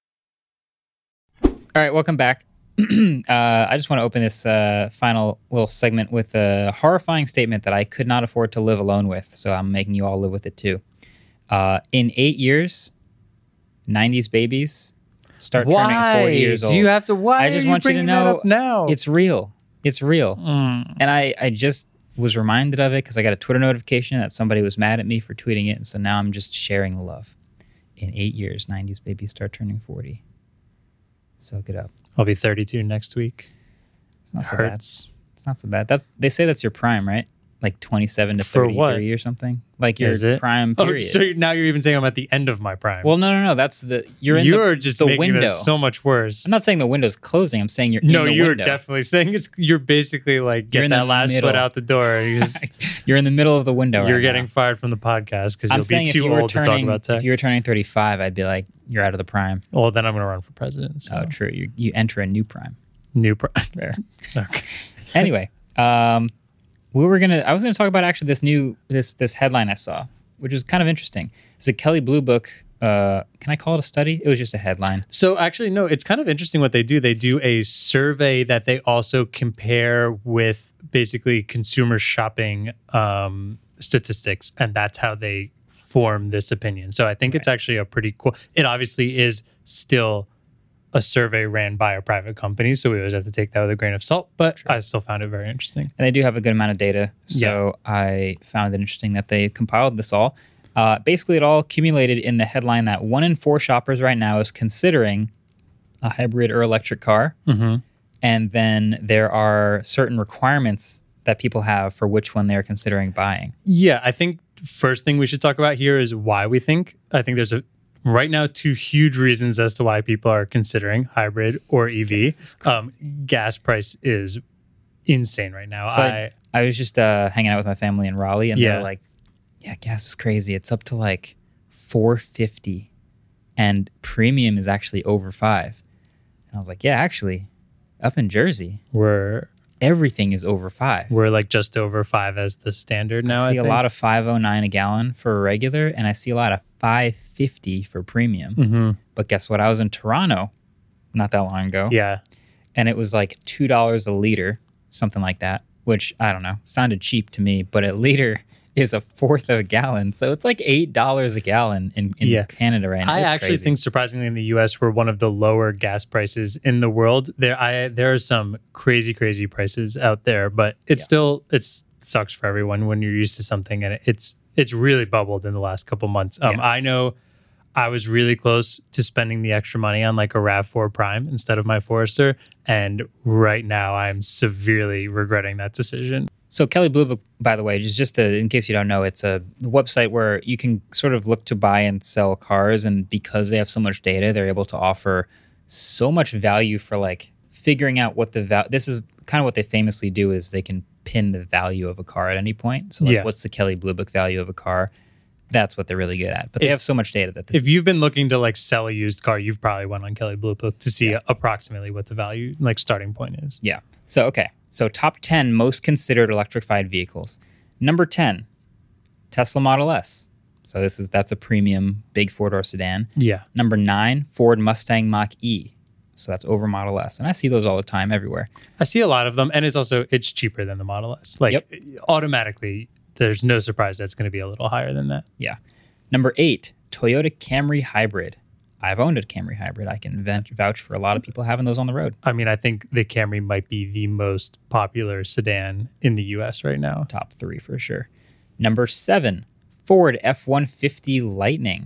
All right, welcome back. uh, I just want to open this uh, final little segment with a horrifying statement that I could not afford to live alone with, so I'm making you all live with it too. Uh, in eight years, nineties babies start Why? turning forty years old. Do you have to? Why I just are you want you to bringing that know up now? it's real. It's real. Mm. And I, I just was reminded of it because I got a Twitter notification that somebody was mad at me for tweeting it, and so now I'm just sharing the love. In eight years, nineties babies start turning forty. Soak it up. I'll be thirty-two next week. It's not It so hurts. bad. It's not so bad. That's they say that's your prime, right? Like twenty-seven to For thirty-three what? or something. Like your Is it? prime Oh, period. so now you're even saying I'm at the end of my prime. well, no, no, no. That's the you're in you're the, just the making window. this so much worse. I'm not saying the window's closing. I'm saying you're no, in the you're window. definitely saying it's. You're basically like You're get in that the last middle. foot out the door. You're, just- You're in the middle of the window. you're right getting now. fired from the podcast because I'm you'll saying be if too you were old to turning, talk about tech. if you were turning thirty-five, I'd be like, you're out of the prime. Well, then I'm going to run for president. So. Oh, true. You you enter a new prime. New prime. There. Okay. Anyway, um, we were gonna. I was gonna talk about actually this new this this headline I saw, which is kind of interesting. It's a Kelley Blue Book. Uh, can I call it a study? It was just a headline. So actually, no, it's kind of interesting what they do. They do a survey that they also compare with basically consumer shopping um, statistics, and that's how they form this opinion. So I think it's actually a pretty cool. It obviously is still a survey ran by a private company, so we always have to take that with a grain of salt, but I still found it very interesting. And they do have a good amount of data. So I found it interesting that they compiled this all. Uh, basically, it all accumulated in the headline that one in four shoppers right now is considering a hybrid or electric car. Mm-hmm. And then there are certain requirements that people have for which one they're considering buying. Yeah, I think first thing we should talk about here is why we think. I think there's a right now two huge reasons as to why people are considering hybrid or E V. This is Um, gas price is insane right now. So I, I, I was just uh, hanging out with my family in Raleigh, and Yeah. they're like, "Yeah, gas is crazy. It's up to like four fifty, and premium is actually over five." And I was like, "Yeah, actually, up in Jersey, we're everything is over five. we're like just over five as the standard now. I see I a lot of five oh nine a gallon for regular, and I see a lot of five fifty for premium. Mm-hmm. But guess what? I was in Toronto not that long ago, Yeah, and it was like two dollars a liter, something like that, which I don't know, sounded cheap to me, but a liter is a fourth of a gallon. So it's like eight dollars a gallon in, in Yeah. Canada right now. I It's actually crazy. think surprisingly in the U S we're one of the lower gas prices in the world. There, I there are some crazy, crazy prices out there, but it's Yeah. still it's sucks for everyone when you're used to something and it's it's really bubbled in the last couple months. Um, Yeah. I know I was really close to spending the extra money on like a RAV four Prime instead of my Forester, and right now I'm severely regretting that decision. So Kelley Blue Book, by the way, just just to, in case you don't know, it's a website where you can sort of look to buy and sell cars, and because they have so much data, they're able to offer so much value for like figuring out what the value. This is kind of what they famously do is they can pin the value of a car at any point. So like, Yeah. what's the Kelley Blue Book value of a car? That's what they're really good at. But they If- have so much data that this If you've been looking to like sell a used car, you've probably went on Kelley Blue Book to see approximately what the value like starting point is. Yeah. So, okay. So, top ten most considered electrified vehicles. Number ten, Tesla Model S. So, this is that's a premium big four-door sedan. Yeah. Number nine, Ford Mustang Mach-E. So, that's over Model S. And I see those all the time everywhere. I see a lot of them, and it's also it's cheaper than the Model S. Like Yep. automatically, there's no surprise that's going to be a little higher than that. Yeah. Number eight, Toyota Camry Hybrid. I've owned a Camry Hybrid. I can vouch vouch for a lot of people having those on the road. I mean, I think the Camry might be the most popular sedan in the U S right now. Top three for sure. Number seven, Ford F one fifty Lightning.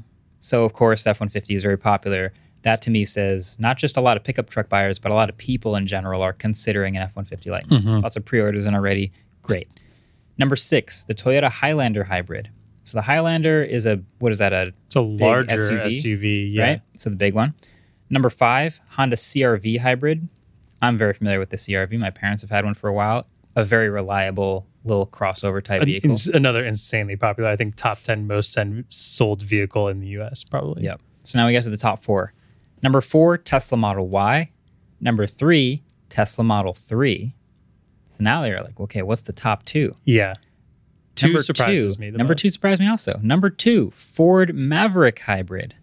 So, of course, F one fifty is very popular. That to me says not just a lot of pickup truck buyers, but a lot of people in general are considering an F one fifty Lightning. Mm-hmm. Lots of pre-orders in already. Great. Number six, the Toyota Highlander hybrid. So the Highlander is a, what is that, a It's a big larger S U V, S U V, yeah. right? So the big one. Number five, Honda C R V hybrid. I'm very familiar with the C R V. My parents have had one for a while. A very reliable little crossover type An- vehicle. ins- another insanely popular, I think top ten most sen- sold vehicle in the U S probably. Yep. So now we get to the top four. Number four, Tesla Model Y. Number three, Tesla Model three. So now they're like, okay, what's the top two? Yeah. Two Number surprises two, me the Number most. two surprised me also. Number two, Ford Maverick hybrid.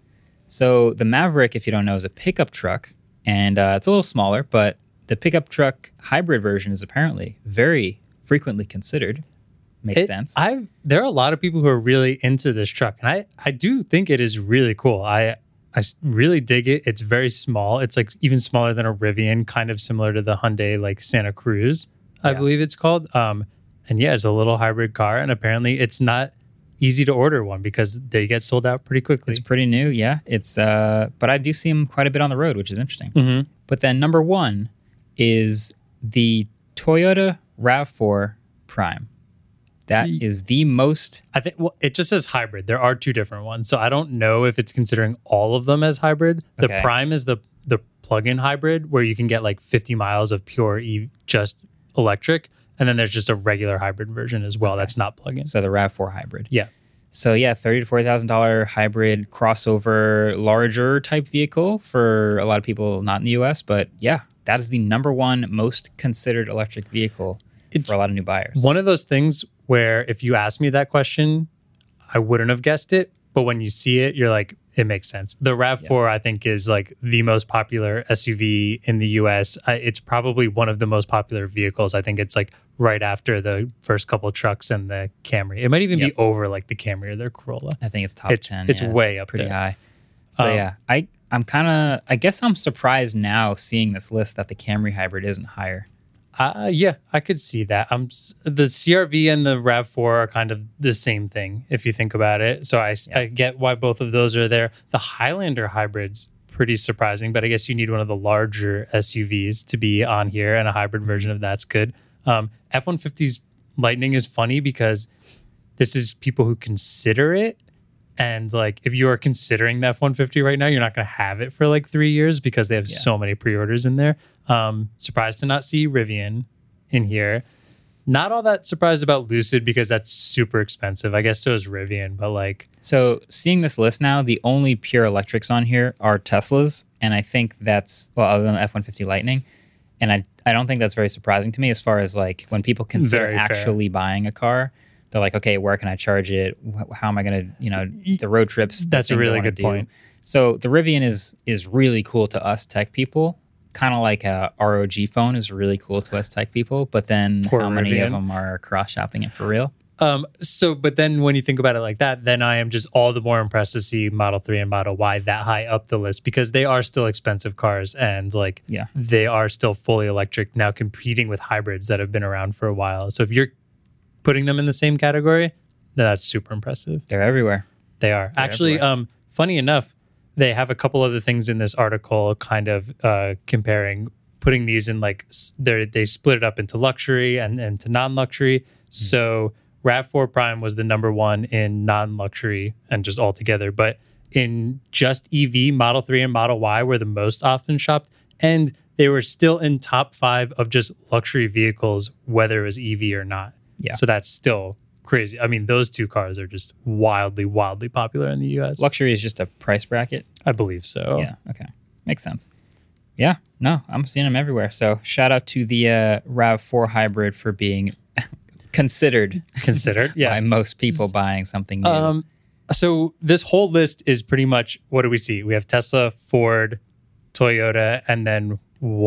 So the Maverick, if you don't know, is a pickup truck, and uh, it's a little smaller, but the pickup truck hybrid version is apparently very frequently considered. Makes It- sense. I there are a lot of people who are really into this truck, and I I do think it is really cool. I I s- really dig it. It's very small. It's like even smaller than a Rivian, kind of similar to the Hyundai like Santa Cruz, I Yeah. believe it's called. Um, and yeah, it's a little hybrid car, and apparently it's not easy to order one because they get sold out pretty quickly. It's pretty new, yeah. It's uh, but I do see them quite a bit on the road, which is interesting. Mm-hmm. But then number one is the Toyota RAV four Prime. That is the most. I think well, it just says hybrid. There are two different ones, so I don't know if it's considering all of them as hybrid. The Okay. Prime is the the plug-in hybrid where you can get like fifty miles of pure e just electric, and then there's just a regular hybrid version as well that's not plug-in. So the RAV four hybrid. Yeah, So yeah, thirty to forty thousand dollar hybrid crossover, larger type vehicle for a lot of people not in the U S. But yeah, that is the number one most considered electric vehicle for a lot of new buyers. one of those things where if you asked me that question, I wouldn't have guessed it, but when you see it, you're like, it makes sense. The RAV four, I think, is like the most popular S U V in the U S. I, it's probably one of the most popular vehicles. I think it's like right after the first couple trucks and the Camry. It might even Yep. be over like the Camry or their Corolla. I think it's top It's- ten. it's yeah, way up pretty there. high. So Um, yeah, I I'm kind of I guess I'm surprised now seeing this list that the Camry hybrid isn't higher. Uh, yeah, I could see that. I'm s- the C R V and the RAV four are kind of the same thing if you think about it. So I, s- I get why both of those are there. The Highlander hybrid's pretty surprising, but I guess you need one of the larger S U Vs to be on here, and a hybrid version of that's good. Um, F one fifty's Lightning is funny because this is people who consider it. And like, if you are considering the F one fifty right now, you're not going to have it for like three years because they have Yeah. so many pre-orders in there. Um, surprised to not see Rivian in here. Not all that surprised about Lucid because that's super expensive. I guess so is Rivian, but like, So seeing this list now, the only pure electrics on here are Teslas, and I think that's well, other than the F one fifty Lightning, and I I don't think that's very surprising to me as far as like when people consider Very fair. actually buying a car, they're like, okay, where can I charge it? Wh- How am I going to, you know, the road trips? the That's a things I really wanna good do. point. So the Rivian is is really cool to us tech people. Kind of like a R O G phone is really cool to us tech people, but then Poor how many Rivian. of them are cross shopping it for real? um, so, but then when you think about it like that, then I am just all the more impressed to see Model three and Model Y that high up the list because they are still expensive cars and like Yeah. they are still fully electric now competing with hybrids that have been around for a while. So if you're putting them in the same category, then that's super impressive. They're everywhere. They are. Actually, everywhere. um, funny enough, they have a couple other things in this article kind of uh, comparing, putting these in like, they they split it up into luxury and, and to non-luxury. So RAV four Prime was the number one in non-luxury and just altogether. But in just E V, Model three and Model Y were the most often shopped. And they were still in top five of just luxury vehicles, whether it was E V or not. Yeah. So that's still crazy. I mean, those two cars are just wildly, wildly popular in the U S. Luxury is just a price bracket. I believe so. Yeah. Okay. Makes sense. Yeah. No, I'm seeing them everywhere. So shout out to the uh, RAV four hybrid for being considered Considered. Yeah. by most people buying something new. Um, so this whole list is pretty much, what do we see? We have Tesla, Ford, Toyota, and then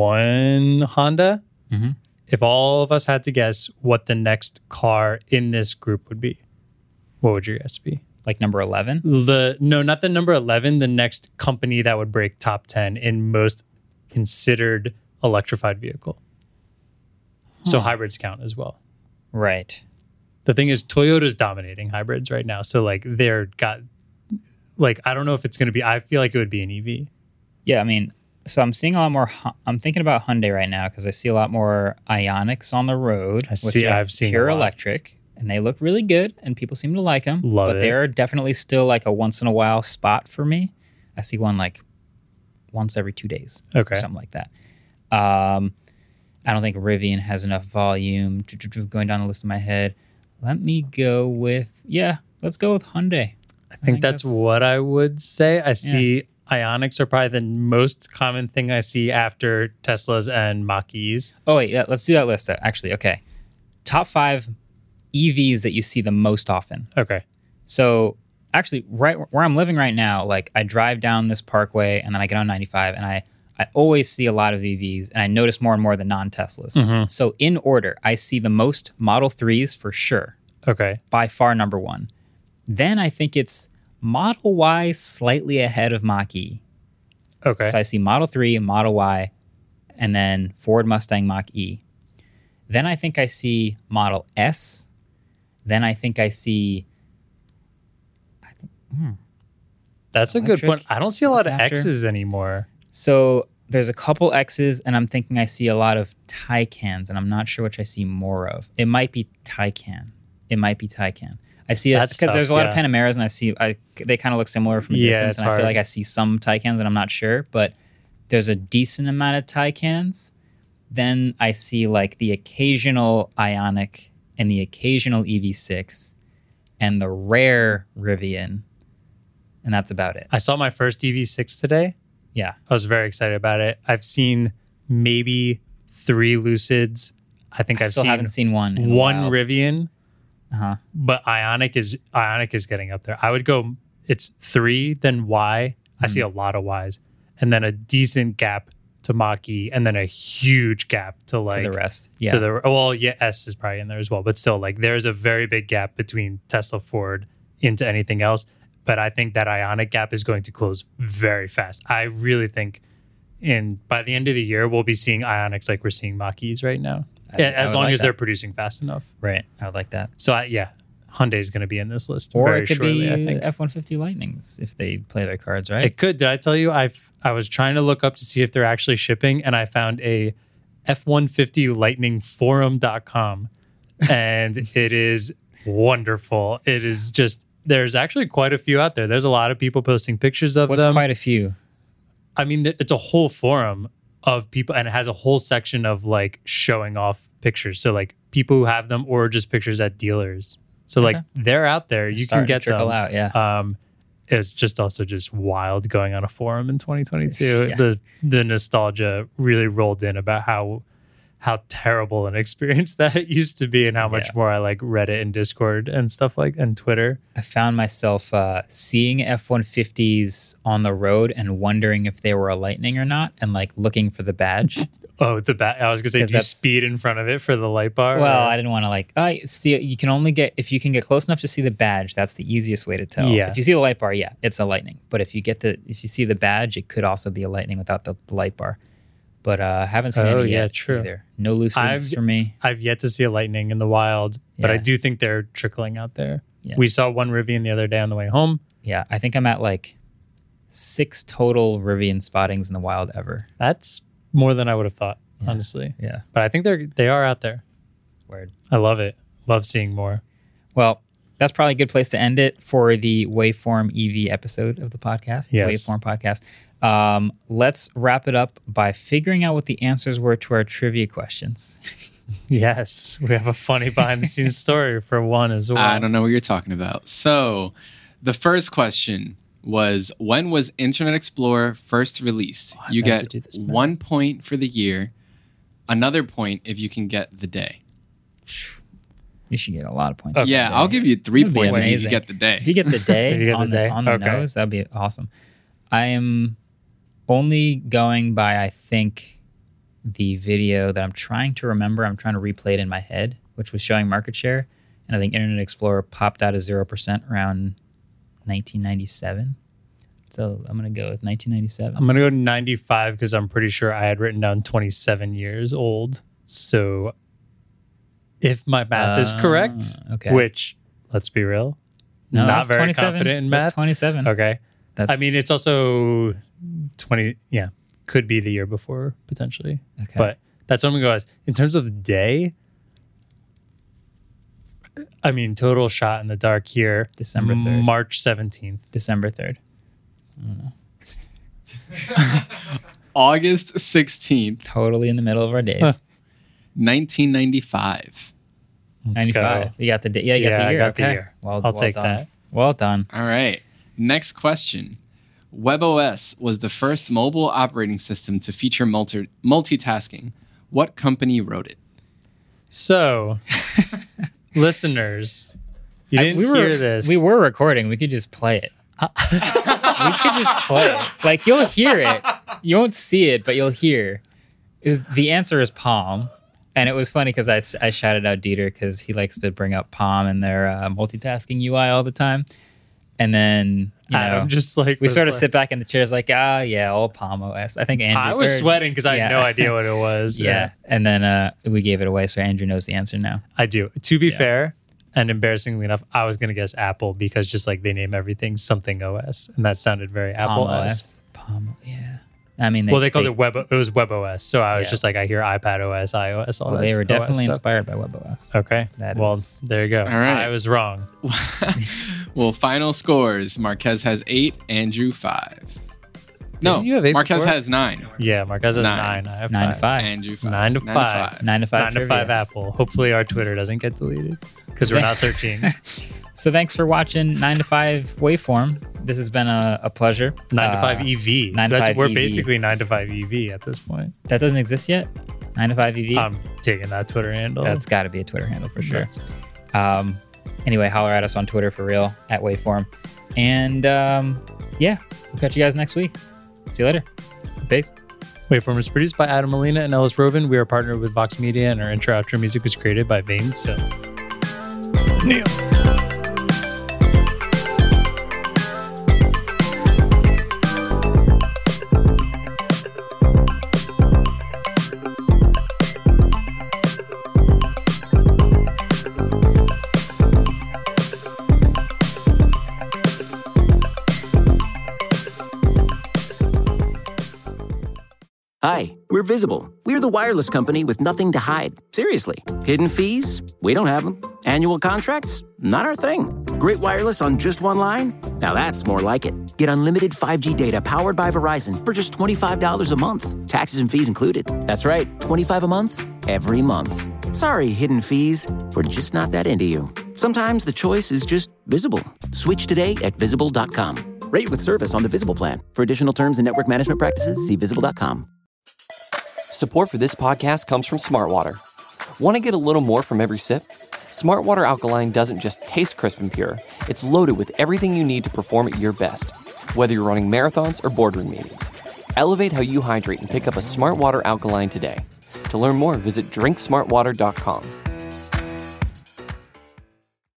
one Honda. Mhm. If all of us had to guess what the next car in this group would be, what would your guess be? Like number eleven. The no, not the number eleven. The next company that would break top ten in most considered electrified vehicle. So hybrids count as well. Right. The thing is, Toyota's dominating hybrids right now. So like they're got like, I don't know if it's going to be, I feel like it would be an E V. Yeah, I mean, so I'm seeing a lot more. Hu- I'm thinking about Hyundai right now because I see a lot more Ioniqs on the road. I see- are I've seen pure a lot. electric, and they look really good, and people seem to like them. Love but it. they're definitely still like a once in a while spot for me. I see one like once every two days, Okay. or something like that. Um, I don't think Rivian has enough volume. Going down the list in my head, let me go with yeah. Let's go with Hyundai. I think that's what I would say. I see Ioniqs are probably the most common thing I see after Teslas and Mach-E's. Oh wait, yeah, let's do that list. uh, Actually, okay. Top five E Vs that you see the most often. Okay. So actually, right where I'm living right now, like I drive down this parkway and then I get on ninety-five, and I I always see a lot of E Vs, and I notice more and more the non-Teslas. So in order, I see the most Model threes for sure, Okay. by far number one. Then I think it's Model Y slightly ahead of Mach-E. Okay. So I see Model three, Model Y, and then Ford Mustang Mach-E. Then I think I see Model S. Then I think I see... That's a good Electric. point. I don't see a lot What's of after? X's anymore. So there's a couple X's, and I'm thinking I see a lot of Taycans, and I'm not sure which I see more of. It might be Taycan. It might be Taycan. I see it That's because tough, there's a lot of yeah. Panameras, and I see I, they kind of look similar from a Yeah, distance, it's and I feel hard. like I see some Taycans, and I'm not sure, but there's a decent amount of Taycans. Then I see like the occasional Ioniq and the occasional E V six and the rare Rivian, and that's about it. I saw my first E V six today. Yeah. I was very excited about it. I've seen maybe three Lucids. I think I I've still seen haven't seen one. in a one while. Rivian. Uh-huh. But Ioniq is Ioniq is getting up there. I would go. It's three, then Y. I see a lot of Ys, and then a decent gap to Mach-E, and then a huge gap to like to the rest. Yeah. To the well, yeah, S is probably in there as well, but still, like there's a very big gap between Tesla, Ford into anything else. But I think that Ioniq gap is going to close very fast. I really think, in by the end of the year, we'll be seeing Ioniqs like we're seeing Mach-E's right now, I- I as would long like as that. they're producing fast enough. Right. I would like that. So I, yeah, Hyundai is going to be in this list Or very it could shortly. be I think F one fifty Lightnings if they play their cards right. it could. Did I tell you? I I was trying to look up to see if they're actually shipping, and I found a F one fifty Lightning Forum dot com, and it is wonderful. It is just. There's actually quite a few out there. There's a lot of people posting pictures of What's them. quite a few. I mean, th- it's a whole forum of people, and it has a whole section of like showing off pictures. So like people who have them, or just pictures at dealers. So like Okay. they're out there. You can Starting to get trickle them. out. Yeah. Um, it's just also just wild going on a forum in twenty twenty-two. Yeah. The the nostalgia really rolled in about how how terrible an experience that used to be, and how much Yeah. more I like Reddit and Discord and stuff like and Twitter. I found myself uh, seeing F one fifties on the road and wondering if they were a Lightning or not, and like looking for the badge. Oh, the bat! I was gonna say, 'Cause do you that's- speed in front of it for the light bar? Well, or- I didn't want to like. I see. You can only get if you can get close enough to see the badge. That's the easiest way to tell. Yeah. If you see the light bar, yeah, it's a Lightning. But if you get the if you see the badge, it could also be a Lightning without the, the light bar. But uh, haven't seen Oh, any yeah, yet true. either. No Lucids I've- for me. I've yet to see a Lightning in the wild, but I Yeah. do think they're trickling out there. Yeah. We saw one Rivian the other day on the way home. Yeah, I think I'm at like six total Rivian spottings in the wild ever. That's more than I would have thought, honestly. Yeah, But I think they're they are out there. word. I love it. Love seeing more. Well, that's probably a good place to end it for the Waveform E V episode of the podcast. the Yes. Waveform podcast. Um, let's wrap it up by figuring out what the answers were to our trivia questions. Yes, we have a funny behind the scenes story for one as well. I don't know what you're talking about. So, the first question was, when was Internet Explorer first released? Oh, I you meant to get do this better. one point for the year, another point if you can get the day. You should get a lot of points. for Yeah, the I'll day. give you three That'd be points if you amazing. get the day. If you get the day If you get on the the, day, on the okay. nose, that'd be awesome. I am only going by, I think, the video that I'm trying to remember. I'm trying to replay it in my head, which was showing market share. And I think Internet Explorer popped out of zero percent around nineteen ninety-seven. So I'm going to go with nineteen ninety-seven. I'm going to go ninety-five because I'm pretty sure I had written down twenty-seven years old. So if my math is correct, Uh, okay. which, let's be real, No, not that's very twenty-seven. confident in That's math. twenty-seven. Okay. That's, I mean, it's also twenty. Yeah, could be the year before potentially. Okay. But that's what I'm gonna go as. In terms of day, I mean, total shot in the dark here. December third. March seventeenth. December third. August sixteenth, Totally in the middle of our days. Huh. nineteen ninety-five. Let's ninety-five. go. You got the day. Yeah, you Yeah, got the I year. got the okay. year. Well, I'll well take done. that. Well done. All right. Next question. WebOS was the first mobile operating system to feature multi- multitasking. What company wrote it? So, listeners, you I- didn't we were, hear this. We were recording. We could just play it. we could just play it. Like, you'll hear it. You won't see it, but you'll hear. Is the answer is Palm. And it was funny because I, s- I shouted out Dieter because he likes to bring up Palm in their uh, multitasking U I all the time. And then, you know, Adam just like we was sort of like- sit back in the chairs like, ah, yeah, old Palm O S. I think Andrew. I was or- sweating because I had yeah. no idea what it was. Yeah. And then uh, we gave it away. So Andrew knows the answer now. I do. To be fair, and embarrassingly enough, I was going to guess Apple because just like they name everything something O S, and that sounded very Apple Palm O S. Palm, yeah. I mean, they, Well, they called it Web. It was WebOS, so I was Yeah. just like, I hear iPad O S, iOS, all Well, that. they were O S definitely stuff. inspired by WebOS. Okay, That well, is- there you go. right. I was wrong. Well, final scores. Marquez has eight, Andrew five. No, Didn't you have eight Marquez before? has nine. Yeah, Marquez has Nine. nine. I have Nine to five. five. Andrew five. Nine to five. Nine to five. Nine to five trivia. Apple. Hopefully, our Twitter doesn't get deleted because we're not thirteen. So thanks for watching nine to five Waveform. This has been a, a pleasure. Nine to Uh, five E V. nine to That's, five we're E V. basically nine to five E V at this point. That doesn't exist yet. Nine to five E V. I'm taking that Twitter handle. That's got to be a Twitter handle for sure. That's- Um, anyway, holler at us on Twitter for real at Waveform. And um, yeah, we'll catch you guys next week. See you later. Peace. Waveform is produced by Adam Molina and Ellis Rovin. We are partnered with Vox Media, and our intro outro music was created by Vane Sill. Nailed. Hi, we're Visible. We're the wireless company with nothing to hide. Seriously. Hidden fees? We don't have them. Annual contracts? Not our thing. Great wireless on just one line? Now that's more like it. Get unlimited five G data powered by Verizon for just twenty-five dollars a month. Taxes and fees included. That's right, twenty-five dollars a month, every month. Sorry, hidden fees. We're just not that into you. Sometimes the choice is just Visible. Switch today at visible dot com. Rate with service on the Visible plan. For additional terms and network management practices, see visible dot com. Support for this podcast comes from Smartwater. Want to get a little more from every sip? Smartwater Alkaline doesn't just taste crisp and pure, it's loaded with everything you need to perform at your best, whether you're running marathons or boardroom meetings. Elevate how you hydrate and pick up a Smartwater Alkaline today. To learn more, visit drink smart water dot com.